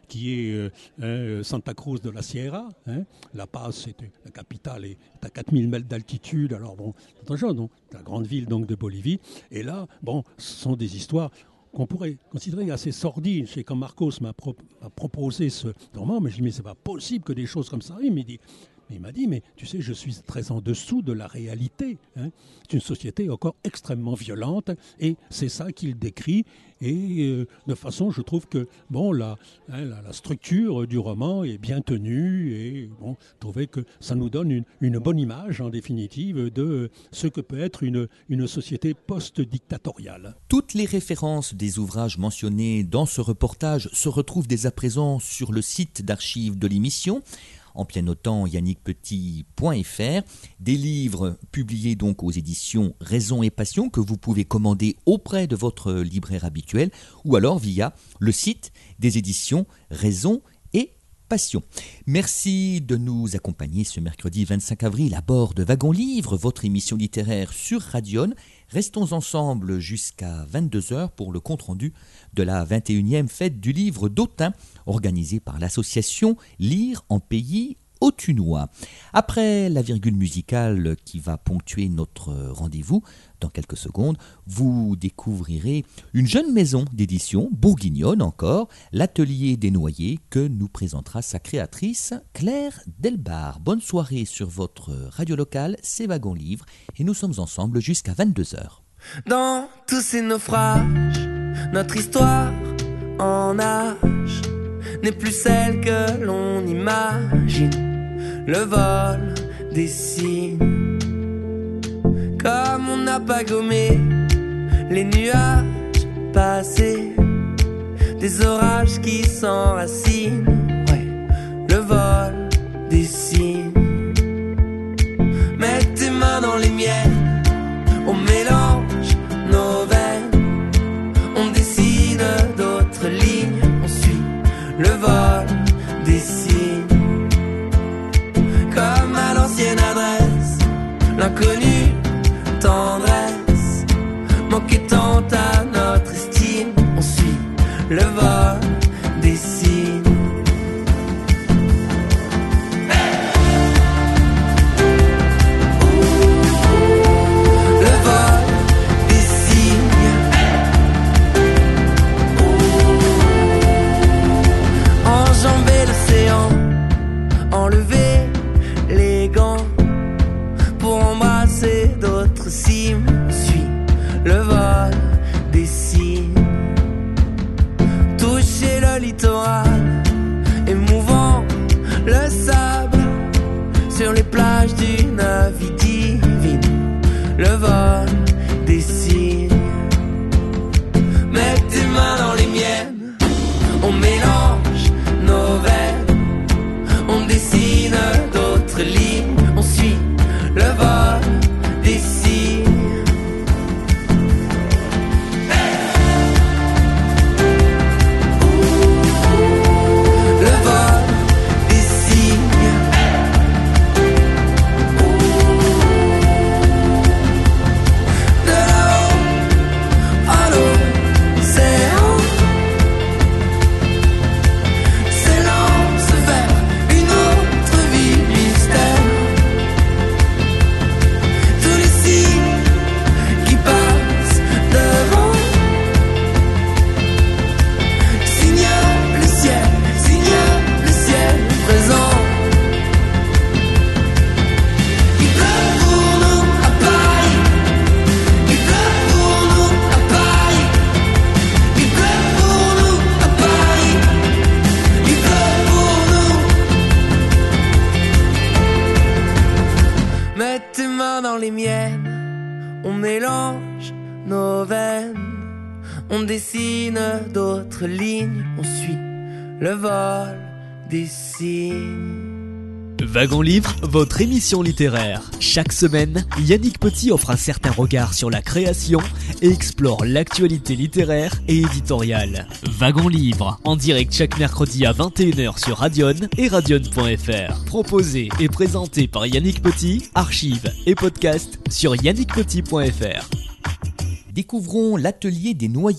qui est euh, euh, Santa Cruz de la Sierra. Hein. La Paz, c'est, la capitale, est à quatre mille mètres d'altitude. Alors bon, attention, donc, la grande ville donc, de Bolivie. Et là, bon, ce sont des histoires qu'on pourrait considérer assez sordides. Je sais quand Marcos m'a, pro- m'a proposé ce roman, mais je lui ai dit, mais c'est pas possible que des choses comme ça arrivent. Mais il dit, Mais il m'a dit, mais tu sais, je suis très en dessous de la réalité. Hein. C'est une société encore extrêmement violente et c'est ça qu'il décrit. Et euh, de façon, je trouve que bon, la, hein, la, la structure du roman est bien tenue et bon, je trouvais que ça nous donne une, une bonne image, en définitive, de ce que peut être une, une société post-dictatoriale. Toutes les références des ouvrages mentionnés dans ce reportage se retrouvent dès à présent sur le site d'archives de l'émission. En pianotant yannick petit point f r, des livres publiés donc aux éditions Raison et Passion que vous pouvez commander auprès de votre libraire habituel ou alors via le site des éditions Raison et Passion. Merci de nous accompagner ce mercredi vingt-cinq avril à bord de Wagon Livre, votre émission littéraire sur Radion. Restons ensemble jusqu'à vingt-deux heures pour le compte-rendu de la vingt et unième fête du livre d'Autun, organisée par l'association Lire en pays autunois. Après la virgule musicale qui va ponctuer notre rendez-vous, dans quelques secondes, vous découvrirez une jeune maison d'édition, bourguignonne encore, l'Atelier des Noyers, que nous présentera sa créatrice Claire Delbar. Bonne soirée sur votre radio locale, c'est Wagon Livre, et nous sommes ensemble jusqu'à vingt-deux heures. Dans tous ces naufrages, notre histoire en nage n'est plus celle que l'on imagine. Le vol dessine comme on n'a pas gommé les nuages passés, des orages qui s'enracinent. Ouais, le vol dessine. Mets tes mains dans les miennes, on mélange nos veines, on dessine d'autres lignes, on suit le vol dessine. Comme à l'ancienne adresse, l'inconnu tendresse, manquait tant à notre estime, on suit le vol des signes. Le vol des signes. Enjamber l'océan, enlever les gants pour embrasser d'autres cimes, on suit le vol des signes. Toucher le littoral, émouvant le sable sur les plages d'une vie divine, le vol des signes. Mets tes mains dans les miennes, on mélange nos veines, on dessine d'autres lignes, on suit le vol des signes. Le vol des signes. De là-haut à l'océan s'élance vers une autre vie mystère. Tous les signes qui passent devant signent le ciel, signent le ciel présent. Il pleut pour nous à Paris, il pleut pour nous à Paris, il pleut pour nous à Paris, il pleut pour nous. Mets tes mains dans les miennes, on mélange nos veines, on dessine d'autres lignes, on suit le vol des signes. Wagon Livre, votre émission littéraire. Chaque semaine, Yannick Petit offre un certain regard sur la création et explore l'actualité littéraire et éditoriale. Wagon Livre, en direct chaque mercredi à vingt et une heures sur Radion et radion point f r. Proposé et présenté par Yannick Petit, archives et podcast sur yannick petit point f r. Découvrons l'Atelier des Noyers, créé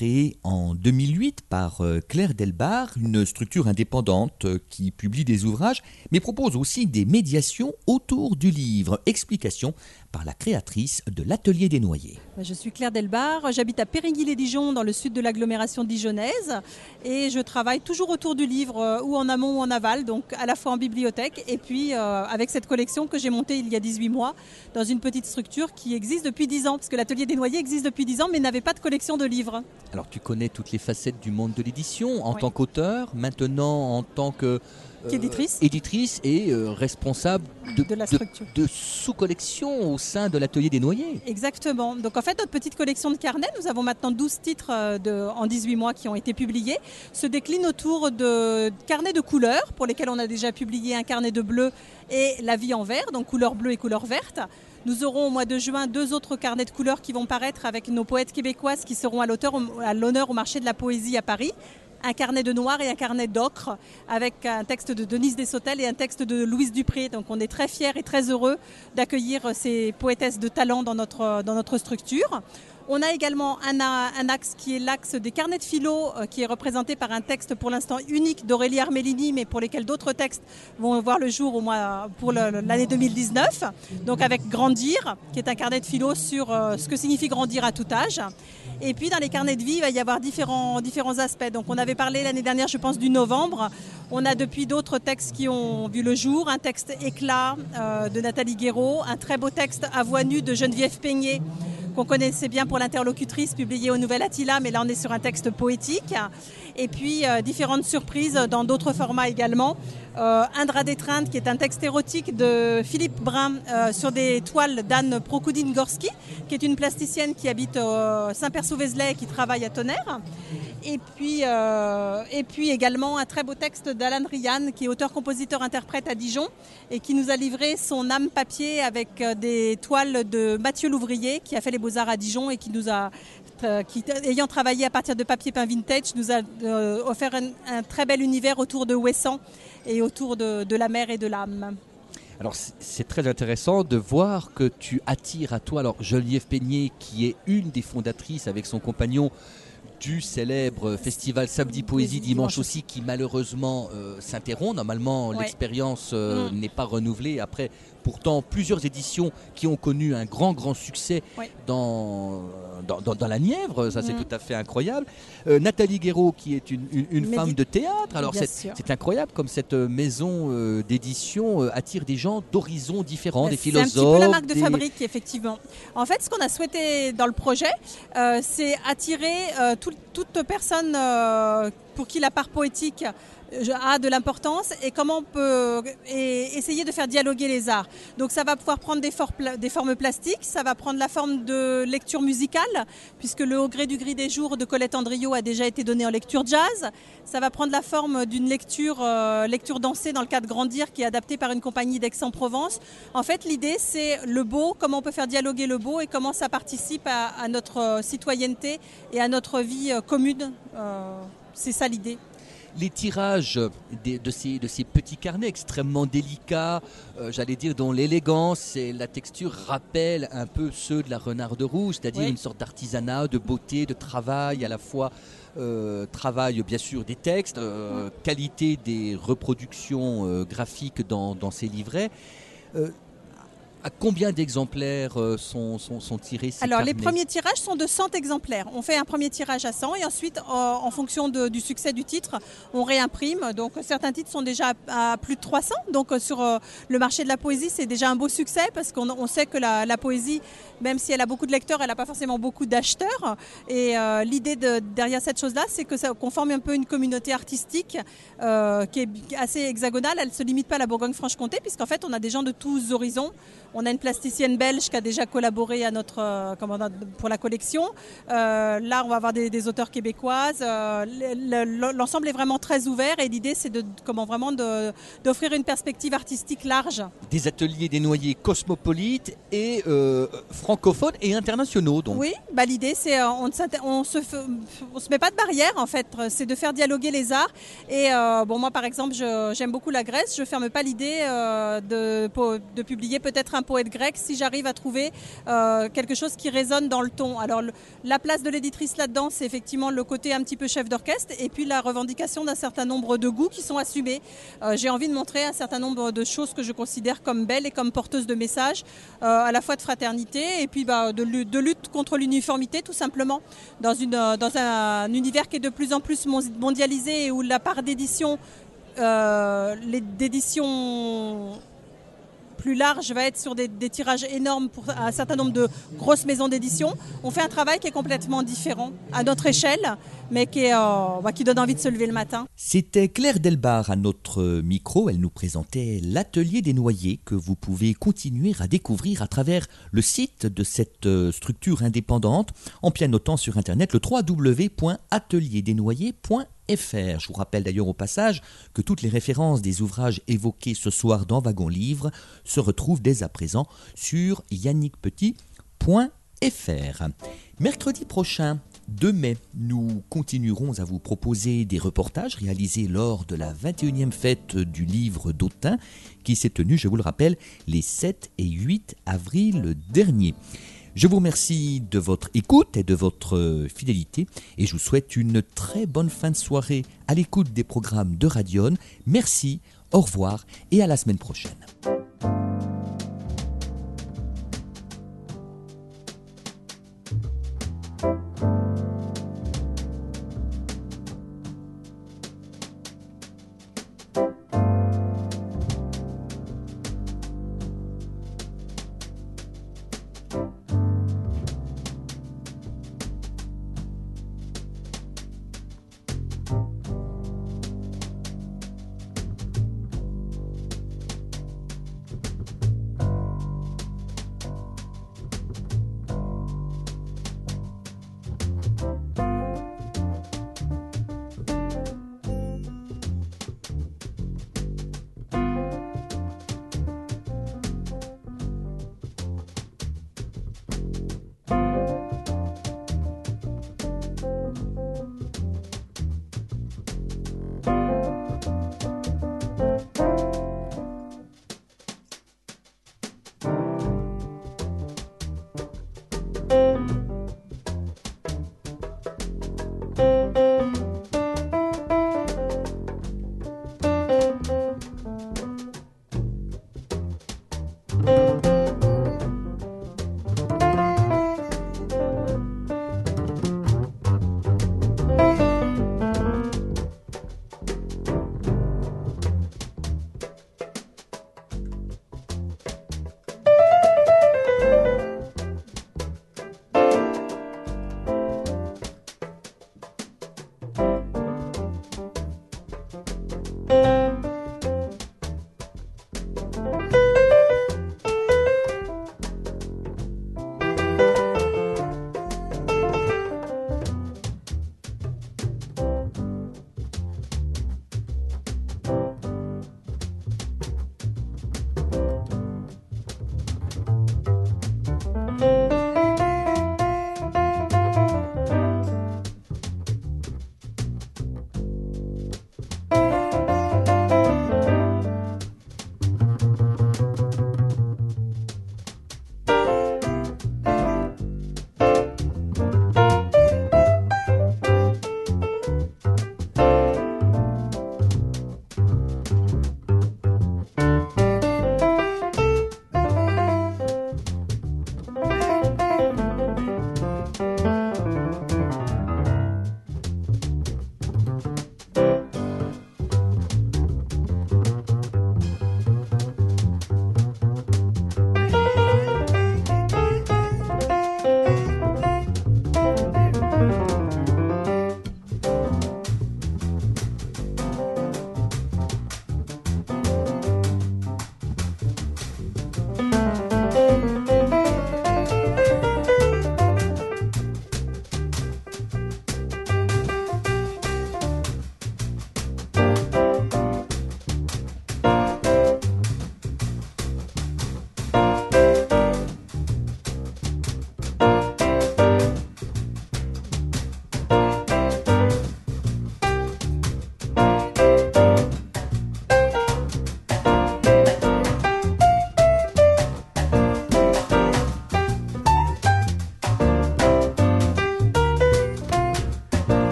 créée en deux mille huit par euh, Claire Delbar, une structure indépendante euh, qui publie des ouvrages, mais propose aussi des médiations autour du livre. Explication par la créatrice de l'Atelier des Noyers. Je suis Claire Delbar, j'habite à Périguil-les-Dijon dans le sud de l'agglomération dijonnaise et je travaille toujours autour du livre, ou en amont ou en aval, donc à la fois en bibliothèque et puis euh, avec cette collection que j'ai montée il y a dix-huit mois dans une petite structure qui existe depuis dix ans, parce que l'Atelier des Noyers existe depuis dix ans mais n'avait pas de collection de livres. Alors tu connais toutes les facettes du monde de l'édition en Oui. tant qu'auteur, maintenant en tant que euh, Éditrice. éditrice et euh, responsable de, De la structure. de, de sous-collection au sein de l'Atelier des Noyers. Exactement. Donc en fait, notre petite collection de carnets, nous avons maintenant douze titres euh, de, en dix-huit mois qui ont été publiés, se décline autour de carnets de couleurs, pour lesquels on a déjà publié un carnet de bleu et La vie en vert, donc couleur bleue et couleur verte. Nous aurons au mois de juin deux autres carnets de couleurs qui vont paraître avec nos poètes québécoises qui seront à l'auteur- à l'honneur au marché de la poésie à Paris. Un carnet de noir et un carnet d'ocre avec un texte de Denise Dessautel et un texte de Louise Dupré. Donc on est très fiers et très heureux d'accueillir ces poétesses de talent dans notre, dans notre structure. On a également un, un axe qui est l'axe des carnets de philo, euh, qui est représenté par un texte pour l'instant unique d'Aurélie Armellini, mais pour lesquels d'autres textes vont voir le jour au mois, pour le- l'année deux mille dix-neuf. Donc avec Grandir, qui est un carnet de philo sur euh, ce que signifie grandir à tout âge. Et puis dans les carnets de vie, il va y avoir différents, différents aspects. Donc on avait parlé l'année dernière, je pense, du novembre. On a depuis d'autres textes qui ont vu le jour. Un texte Éclat euh, de Nathalie Guéraud, un très beau texte À voix nue de Geneviève Peigné, qu'on connaissait bien pour l'interlocutrice, publié au Nouvel Attila, mais là on est sur un texte poétique. Et puis euh, différentes surprises dans d'autres formats également. Euh, Indra d'étreinte, qui est un texte érotique de Philippe Brun euh, sur des toiles d'Anne Prokoudine-Gorski, qui est une plasticienne qui habite au Saint-Père-sous-Vézelay et qui travaille à Tonnerre. Et puis, euh, et puis également un très beau texte d'Alan Ryan, qui est auteur-compositeur-interprète à Dijon et qui nous a livré son âme papier avec euh, des toiles de Mathieu Louvrier, qui a fait les Beaux-Arts à Dijon et qui nous a, euh, qui, ayant travaillé à partir de papier peint vintage, nous a euh, offert un, un très bel univers autour de Ouessant et autour de, de la mer et de l'âme. Alors c'est- c'est très intéressant de voir que tu attires à toi, alors Geneviève Peigné, qui est une des fondatrices avec son compagnon du célèbre festival Samedi Poésie Poésie Dimanche Dimanche aussi, qui malheureusement euh, s'interrompt. Normalement, Ouais. l'expérience euh, Mm. n'est pas renouvelée. Après, pourtant, plusieurs éditions qui ont connu un grand, grand succès Ouais. dans, dans, dans- dans la Nièvre. Ça, c'est Mm. tout à fait incroyable. Euh, Nathalie Guéraud, qui est une, une- une Médi- femme de théâtre. Alors, Bien c'est sûr. c'est incroyable comme cette euh, maison euh, d'édition euh, attire des gens d'horizons différents, des C'est un philosophes. petit peu la marque de des- fabrique, effectivement. En fait, ce qu'on a souhaité dans le projet, euh, c'est attirer euh, tout- toute personne euh, pour qui la part poétique euh, a de l'importance et comment on peut et essayer de faire dialoguer les arts. Donc ça va pouvoir prendre des, for- des formes plastiques, ça va prendre la forme de lecture musicale, puisque le Au gré du gris des jours de Colette Andriot a déjà été donné en lecture jazz. Ça va prendre la forme d'une lecture, euh, lecture dansée dans le cadre Grandir, qui est adaptée par une compagnie d'Aix-en-Provence. En fait, l'idée, c'est le beau, comment on peut faire dialoguer le beau et comment ça participe à, à notre euh, citoyenneté et à notre vie euh, commune. Euh, c'est ça l'idée. Les tirages des- de, ces, de ces petits carnets extrêmement délicats, euh, j'allais dire dont l'élégance et la texture rappellent un peu ceux de la Renarde Rouge, c'est-à-dire Oui. une sorte d'artisanat, de beauté, de travail, à la fois euh, travail bien sûr des textes, euh, qualité des reproductions euh, graphiques dans, dans ces livrets. Euh, à combien d'exemplaires euh, sont, sont, sont tirés ces Alors, les carnets premiers tirages sont de cent exemplaires. On fait un premier tirage à cent et ensuite, euh, en fonction de- du succès du titre, on réimprime. Donc, certains titres sont déjà à, à plus de trois cents. Donc, euh, sur euh, le marché de la poésie, c'est déjà un beau succès parce qu'on on sait que la, la poésie, même si elle a beaucoup de lecteurs, elle n'a pas forcément beaucoup d'acheteurs. Et euh, l'idée de- derrière cette chose-là, c'est que ça, qu'on forme un peu une communauté artistique euh, qui est assez hexagonale. Elle ne se limite pas à la Bourgogne-Franche-Comté, puisqu'en fait, on a des gens de tous horizons. On a une plasticienne belge qui a déjà collaboré à notre, euh, comment on a- pour la collection. Euh, là, on va avoir des, des auteurs québécoises. Euh, le- le- L'ensemble est vraiment très ouvert et l'idée, c'est de, comment vraiment de- d'offrir une perspective artistique large. Des ateliers des noyers cosmopolites et euh, francophones et internationaux. Donc. Oui, bah, l'idée, c'est euh, on ne s'inter- on se, f- on se met pas de barrière, en fait. C'est de faire dialoguer les arts. Et euh, bon, moi, par exemple, je- j'aime beaucoup la Grèce. Je ferme pas l'idée euh, de, pour- de publier peut-être un un poète grec si j'arrive à trouver euh, quelque chose qui résonne dans le ton. Alors le, la place de l'éditrice là-dedans, c'est effectivement le côté un petit peu chef d'orchestre et puis la revendication d'un certain nombre de goûts qui sont assumés. Euh, j'ai envie de montrer un certain nombre de choses que je considère comme belles et comme porteuses de messages, euh, à la fois de fraternité et puis bah, de, de lutte contre l'uniformité tout simplement, dans, une, dans un, un univers qui est de plus en plus mondialisé et où la part d'édition Euh, les, d'édition plus large va être sur des, des tirages énormes pour un certain nombre de grosses maisons d'édition. On fait un travail qui est complètement différent à notre échelle, mais qui, est, euh, bah, qui donne envie de se lever le matin. C'était Claire Delbar à notre micro. Elle nous présentait l'Atelier des Noyers que vous pouvez continuer à découvrir à travers le site de cette structure indépendante en pianotant sur internet le w w w point atelier des noyers point f r. Je vous rappelle d'ailleurs au passage que toutes les références des ouvrages évoqués ce soir dans Wagon Livre se retrouvent dès à présent sur yannick petit point f r. Mercredi prochain, deux mai, nous continuerons à vous proposer des reportages réalisés lors de la vingt et unième fête du livre d'Autun qui s'est tenue, je vous le rappelle, les sept et huit avril dernier. Je vous remercie de votre écoute et de votre fidélité et je vous souhaite une très bonne fin de soirée à l'écoute des programmes de Radion. Merci, au revoir et à la semaine prochaine.